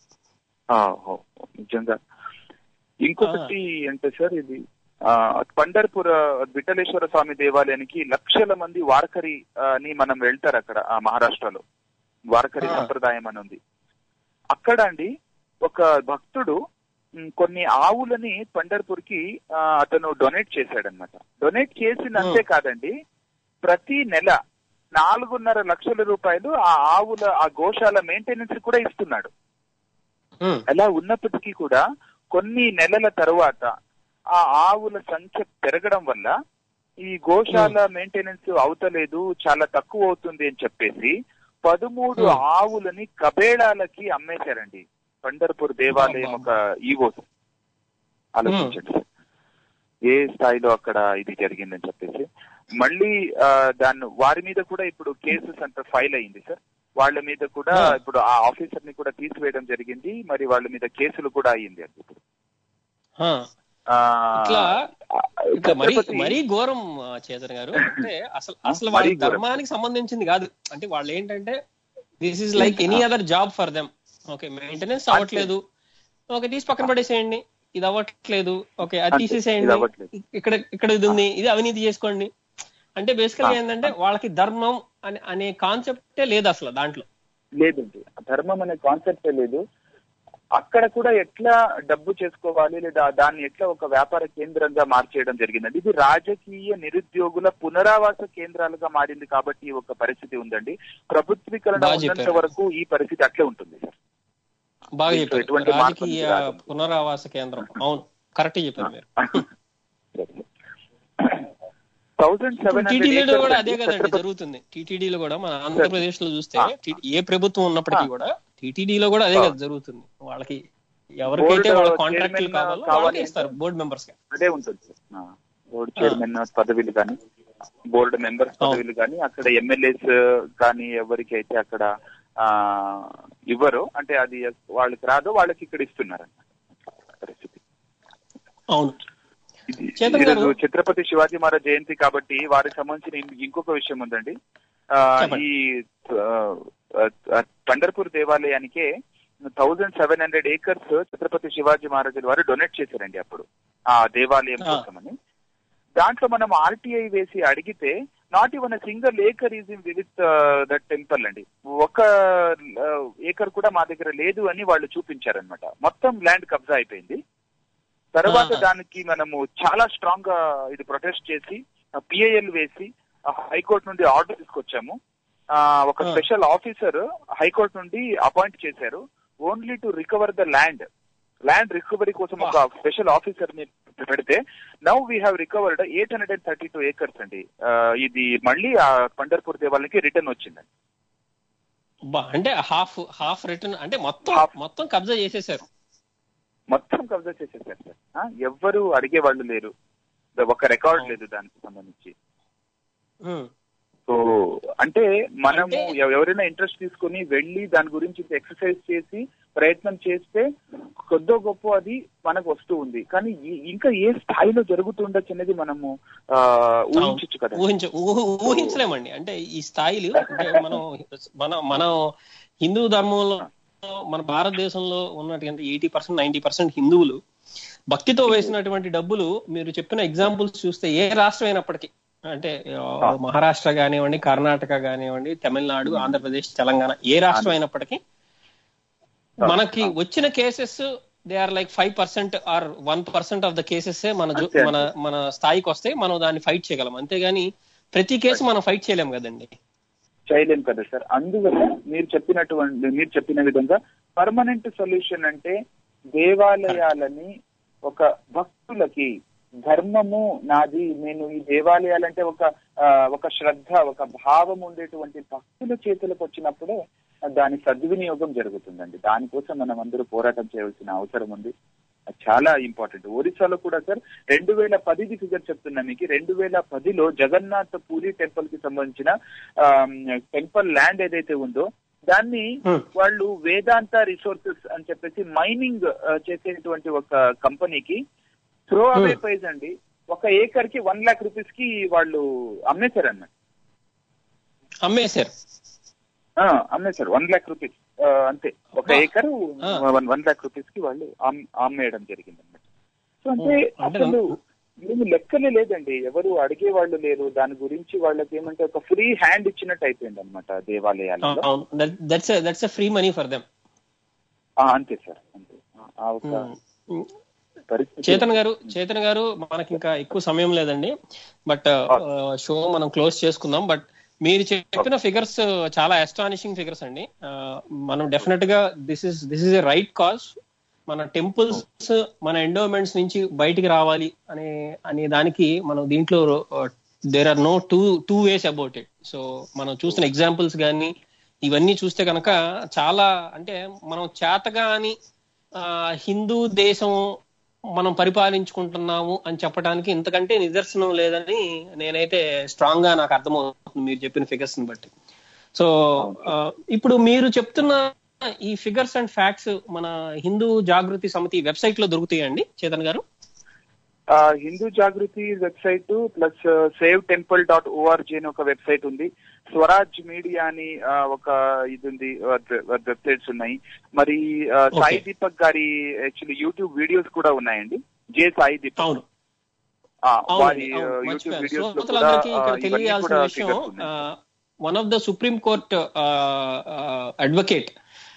G: నిజంగా. ఇంకొకటి అంటే సార్ ఇది పండర్పూర్ విఠలేశ్వర స్వామి దేవాలయానికి లక్షల మంది వారకరి అని మనం వెళ్తారు. అక్కడ మహారాష్ట్రలో వారకరి సంప్రదాయం అని ఉంది. అక్కడ అండి ఒక భక్తుడు కొన్ని ఆవులని పండర్పూర్ కి అతను డొనేట్ చేశాడనమాట. డొనేట్ చేసినంతే కాదండి, ప్రతి నెల 4.5 లక్షల రూపాయలు ఆ ఆవుల ఆ గోశాల మెయింటెనెన్స్ కూడా ఇస్తున్నాడు. అలా ఉన్నప్పటికీ కూడా కొన్ని నెలల తరువాత ఆ ఆవుల సంఖ్య పెరగడం వల్ల ఈ గోశాల మెయింటెనెన్స్ అవుతలేదు, చాలా తక్కువ అవుతుంది అని చెప్పేసి 13 ఆవులని కబేళాలకి అమ్మేశారండి పండర్పూర్ దేవాలయం ఒక ఈవోస్. ఆలోచించండి ఏ స్థాయిలో అక్కడ ఇది జరిగిందని చెప్పేసి. మళ్ళీ వారి మీద కూడా ఇప్పుడు కేసెస్ అంతా ఫైల్ అయింది సార్. వాళ్ళ మీద కూడా ఇప్పుడు ఆ ఆఫీసర్ ని కూడా తీసివేయడం జరిగింది. మరి వాళ్ళ మీద కేసులు కూడా అయ్యింది అండి ఇప్పుడు.
H: మరీ ఘోరం చేతన్ గారు. అంటే అసలు వాళ్ళ ధర్మానికి సంబంధించింది కాదు. అంటే వాళ్ళు ఏంటంటే this is like any other job for them. Okay maintenance అవ్వట్లేదు, ఓకే తీసి పక్కన పడేసేయండి. ఇది అవ్వట్లేదు, ఓకే అది తీసేసేయండి. ఇక్కడ ఇది ఉంది, ఇది అవినీతి చేసుకోండి. అంటే బేసికల్గా ఏంటంటే వాళ్ళకి ధర్మం అనే కాన్సెప్టే లేదు అసలు దాంట్లో.
G: లేదండి, ధర్మం అనే కాన్సెప్టే లేదు. అక్కడ కూడా ఎట్లా డబ్బు చేసుకోవాలి లేదా దాన్ని ఎట్లా ఒక వ్యాపార కేంద్రంగా మార్చేయడం జరిగిందండి. ఇది రాజకీయ నిరుద్యోగుల పునరావాస కేంద్రాలుగా మారింది కాబట్టి ఒక పరిస్థితి ఉందండి. ప్రభుత్వీకరణ ఉన్నంత వరకు ఈ పరిస్థితి అట్లే ఉంటుంది.
H: బాగా చెప్పారు, రాజకీయ పునరావాస కేంద్రం. అవును, కరెక్ట్ చెప్పారు మీరు.
G: 1700
H: కూడా అదే కదండి జరుగుతుంది. టీటీడీలో కూడా మన ఆంధ్రప్రదేశ్ లో చూస్తే ఏ ప్రభుత్వం ఉన్నప్పటికీ కూడా టీటీడీలో కూడా అదే కదా జరుగుతుంది. వాళ్ళకి ఎవరికైతే వాళ్ళ కాంట్రాక్టులు కావాలో వాళ్ళకి ఇస్తారు బోర్డు మెంబర్స్ గా.
G: అదే ఉంటుంది సార్. బోర్డు చైర్మన్ పదవులు కానీ బోర్డు మెంబర్స్ పదవులు కానీ అక్కడ ఎమ్మెల్యేస్ కానీ ఎవరికి అయితే అక్కడ ఇవ్వరు అంటే అది వాళ్ళకి రాదో వాళ్ళకి ఇక్కడ ఇస్తున్నారు అన్నమాట పరిస్థితి.
H: అవును.
G: ఈరోజు ఛత్రపతి శివాజీ మహారాజ్ జయంతి కాబట్టి వారికి సంబంధించిన ఇంకొక విషయం ఉందండి. ఈ పండర్పూర్ దేవాలయానికే 1700 acres ఛత్రపతి శివాజీ మహారాజుల వారు డొనేట్ చేశారండి అప్పుడు ఆ దేవాలయం కోసమని. దాంట్లో మనం ఆర్టీఐ వేసి అడిగితే not even single acre is in with that temple అండి. 1 acre కూడా మా దగ్గర లేదు అని వాళ్ళు చూపించారనమాట. మొత్తం ల్యాండ్ కబ్జా అయిపోయింది. తర్వాత దానికి మనము చాలా స్ట్రాంగ్ గా ఇది ప్రొటెస్ట్ చేసి పిఐఎల్ వేసి హైకోర్టు నుండి ఆర్డర్ తీసుకొచ్చాము. ఒక స్పెషల్ ఆఫీసర్ హైకోర్టు నుండి అపాయింట్ చేశారు only to recover the land recovery కోసం ఒక స్పెషల్ ఆఫీసర్ ని పెడితే now we have recovered 832 acres అండి. ఇది మళ్ళీ ఆ పండర్పూర్ దేవాలయానికి రిటర్న్ వచ్చిందండి.
H: అంటే హాఫ్ రిటర్న్ అంటే మొత్తం కబ్జా చేసేసారు.
G: మొత్తం కబ్జా చేసేసారు సార్. ఎవ్వరు అడిగే వాళ్ళు లేరు, ఒక రికార్డ్ లేదు దానికి సంబంధించి. సో అంటే మనము ఎవరైనా ఇంట్రెస్ట్ తీసుకుని వెళ్ళి దాని గురించి ఎక్సర్సైజ్ చేసి ప్రయత్నం చేస్తే కొద్దో గొప్ప అది మనకు వస్తూ ఉంది. కానీ ఇంకా ఏ స్థాయిలో జరుగుతుండొచ్చు అనేది మనము ఊహించచ్చు కదా.
H: ఊహించలేమండి. అంటే ఈ స్థాయిలు మనం హిందూ ధర్మంలో మన భారతదేశంలో ఉన్నటువంటి 80%-90% హిందువులు భక్తితో వేసినటువంటి డబ్బులు మీరు చెప్పిన ఎగ్జాంపుల్స్ చూస్తే ఏ రాష్ట్రం అయినప్పటికీ, అంటే మహారాష్ట్ర కానివ్వండి, కర్ణాటక కానివ్వండి, తమిళనాడు, ఆంధ్రప్రదేశ్, తెలంగాణ, ఏ రాష్ట్రం అయినప్పటికీ మనకి వచ్చిన cases they are like 5% or 1% of the cases మన స్థాయికి వస్తే మనం దాన్ని ఫైట్ చేయగలం. అంతేగాని ప్రతి కేసు మనం ఫైట్ చేయలేం కదండి.
G: చేయలేం కదా సార్. అందువల్ల మీరు చెప్పిన విధంగా పర్మనెంట్ సొల్యూషన్ అంటే దేవాలయాలని ఒక భక్తులకి ధర్మము నాది, నేను ఈ దేవాలయాలంటే ఒక శ్రద్ధ, ఒక భావం ఉండేటువంటి భక్తుల చేతులకు వచ్చినప్పుడే దాని సద్వినియోగం జరుగుతుందండి. దానికోసం మనం అందరూ పోరాటం చేయవలసిన అవసరం ఉంది. చాలా ఇంపార్టెంట్. ఒరిస్సాలో కూడా సార్ 2010 ఫిగర్ చెప్తున్నా మీకు. 2010లో జగన్నాథ్ పూరి టెంపుల్ కి సంబంధించిన టెంపుల్ ల్యాండ్ ఏదైతే ఉందో దాన్ని వాళ్ళు వేదాంత రిసోర్సెస్ అని చెప్పేసి మైనింగ్ చేసేటువంటి ఒక కంపెనీకి త్రో అవే ప్రైజ్ అండి, 1 ఏకర్కి 1 lakh rupees కి వాళ్ళు అమ్మేశారు అన్నమాట. అమ్మేశారు 1 lakh rupees అంతే. 1 ఏకర్ 1 lakh rupees కి వాళ్ళు అమ్మేయడం జరిగింది అన్నమాట. సో అంటే అసలు ఏమి లెక్కలే లేదండి, ఎవరు అడిగే వాళ్ళు లేరు. దాని గురించి వాళ్ళకి ఏమంటే ఒక ఫ్రీ హ్యాండ్ ఇచ్చినట్టు అయిపోయింది అనమాట దేవాలయాలలో.
H: Free money for them.
G: అంతే సార్, అంతే.
H: చేతన్ గారు మనకి ఇంకా ఎక్కువ సమయం లేదండి, బట్ షో మనం క్లోజ్ చేసుకుందాం. బట్ మీరు చెప్పిన ఫిగర్స్ చాలా అస్టానిషింగ్ ఫిగర్స్ అండి. మనం డెఫినెట్ గా this is a right cause. మన టెంపుల్స్, మన ఎండోమెంట్స్ నుంచి బయటికి రావాలి అనే దానికి మనం దీంట్లో there are no two ways about it. So మనం చూసిన ఎగ్జాంపుల్స్ కానీ ఇవన్నీ చూస్తే కనుక చాలా, అంటే మనం చేతగాని హిందూ దేశం మనం పరిపాలించుకుంటున్నాము అని చెప్పడానికి ఇంతకంటే నిదర్శనం లేదని నేనైతే స్ట్రాంగ్ గా నాకు అర్థమవుతుంది మీరు చెప్పిన ఫిగర్స్ ని బట్టి. సో ఇప్పుడు మీరు చెప్తున్న ఈ ఫిగర్స్ అండ్ ఫ్యాక్ట్స్ మన హిందూ జాగృతి సమితి వెబ్సైట్ లో దొరుకుతాయండి చేతన్ గారు?
G: హిందూ జాగృతి వెబ్సైట్ ప్లస్ savetemple.org అని ఒక వెబ్సైట్ ఉంది. స్వరాజ్ మీడియా అని ఒక ఇది ఉంది, వెబ్సైట్స్ ఉన్నాయి. మరి సాయి దీపక్ గారి యాక్చువల్లీ యూట్యూబ్ వీడియోస్ కూడా ఉన్నాయండి. జే సాయి దీపక్ వారి యూట్యూబ్ వీడియోస్ లో కూడా
H: one of the supreme court advocate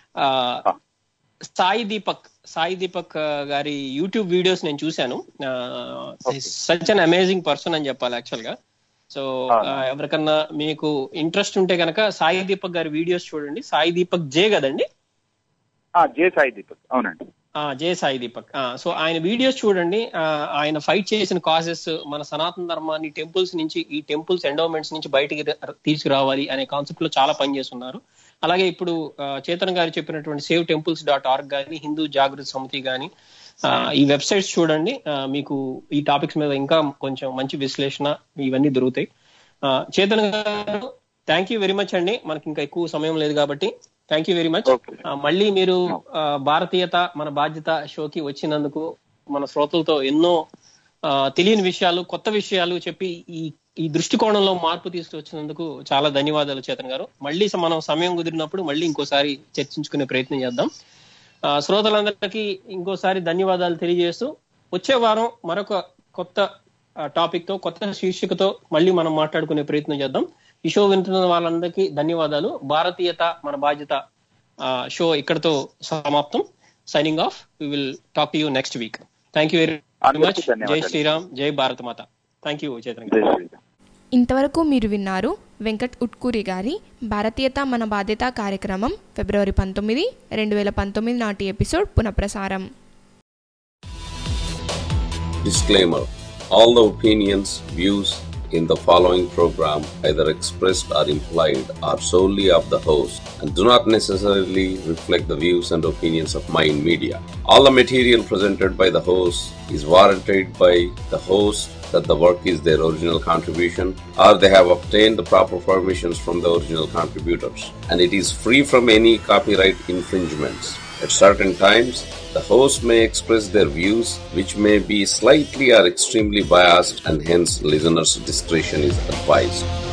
H: Sai Deepak గారి యూట్యూబ్ వీడియోస్ నేను చూశాను. సచ్ అన్ అమేజింగ్ పర్సన్ అని చెప్పాలి యాక్చువల్ గా. సో ఎవరికన్నా మీకు ఇంట్రెస్ట్ ఉంటే కనుక సాయి దీపక్ గారి వీడియోస్ చూడండి. సాయి దీపక్ జే కదండి?
G: జే సాయి దీపక్, అవునండి.
H: జే సాయి దీపక్. సో ఆయన వీడియోస్ చూడండి. ఆయన ఫైట్ చేసిన కాజెస్, మన సనాతన ధర్మాన్ని టెంపుల్స్ నుంచి, ఈ టెంపుల్స్ ఎండోమెంట్స్ నుంచి బయటికి తీసుకురావాలి అనే కాన్సెప్ట్ లో చాలా పనిచేస్తున్నారు. అలాగే ఇప్పుడు చేతన్ గారు చెప్పినటువంటి savetemples.org కానీ, హిందూ జాగృతి సమితి కానీ, ఈ వెబ్సైట్స్ చూడండి. మీకు ఈ టాపిక్స్ మీద ఇంకా కొంచెం మంచి విశ్లేషణ ఇవన్నీ దొరుకుతాయి. చేతన్ గారు థ్యాంక్ యూ వెరీ మచ్ అండి. మనకి ఇంకా ఎక్కువ సమయం లేదు కాబట్టి థ్యాంక్ యూ వెరీ మచ్. మళ్ళీ మీరు భారతీయత మన బాధ్యత షోకి వచ్చినందుకు, మన శ్రోతలతో ఎన్నో తెలియని విషయాలు, కొత్త విషయాలు చెప్పి ఈ దృష్టికోణంలో మార్పు తీసుకొచ్చినందుకు చాలా ధన్యవాదాలు చేతన్ గారు. మళ్ళీ మనం సమయం కుదిరినప్పుడు మళ్ళీ ఇంకోసారి చర్చించుకునే ప్రయత్నం చేద్దాం. శ్రోతలందరికీ ఇంకోసారి ధన్యవాదాలు తెలియజేస్తూ వచ్చే వారం మరొక కొత్త టాపిక్ తో, కొత్త శీర్షికతో మళ్ళీ మనం మాట్లాడుకునే ప్రయత్నం చేద్దాం. ఈ షో వింటున్న వాళ్ళందరికీ ధన్యవాదాలు. భారతీయత మన బాధ్యత షో ఇక్కడతో సమాప్తం. Signing off. We will talk to you next week. Thank you very much. జై శ్రీరామ్, జై భారత మాత. థ్యాంక్ యూ చేతన్ గారు.
B: ఇంతవరకు మీరు విన్నారు వెంకట్ ఉట్కూరి గారి భారతీయత మన బాధ్యత కార్యక్రమం ఫిబ్రవరి 19, 2019 నాటి ఎపిసోడ్ పునఃప్రసారం.
I: Disclaimer. All the opinions, views in the following program, either expressed or implied, are solely of the host and do not necessarily reflect the views and opinions of Mind Media. All the material presented by the host is warranted by the host that the work is their original contribution or they have obtained the proper permissions from the original contributors, and it is free from any copyright infringements. At certain times, the host may express their views which may be slightly or extremely biased, and hence listeners' discretion is advised.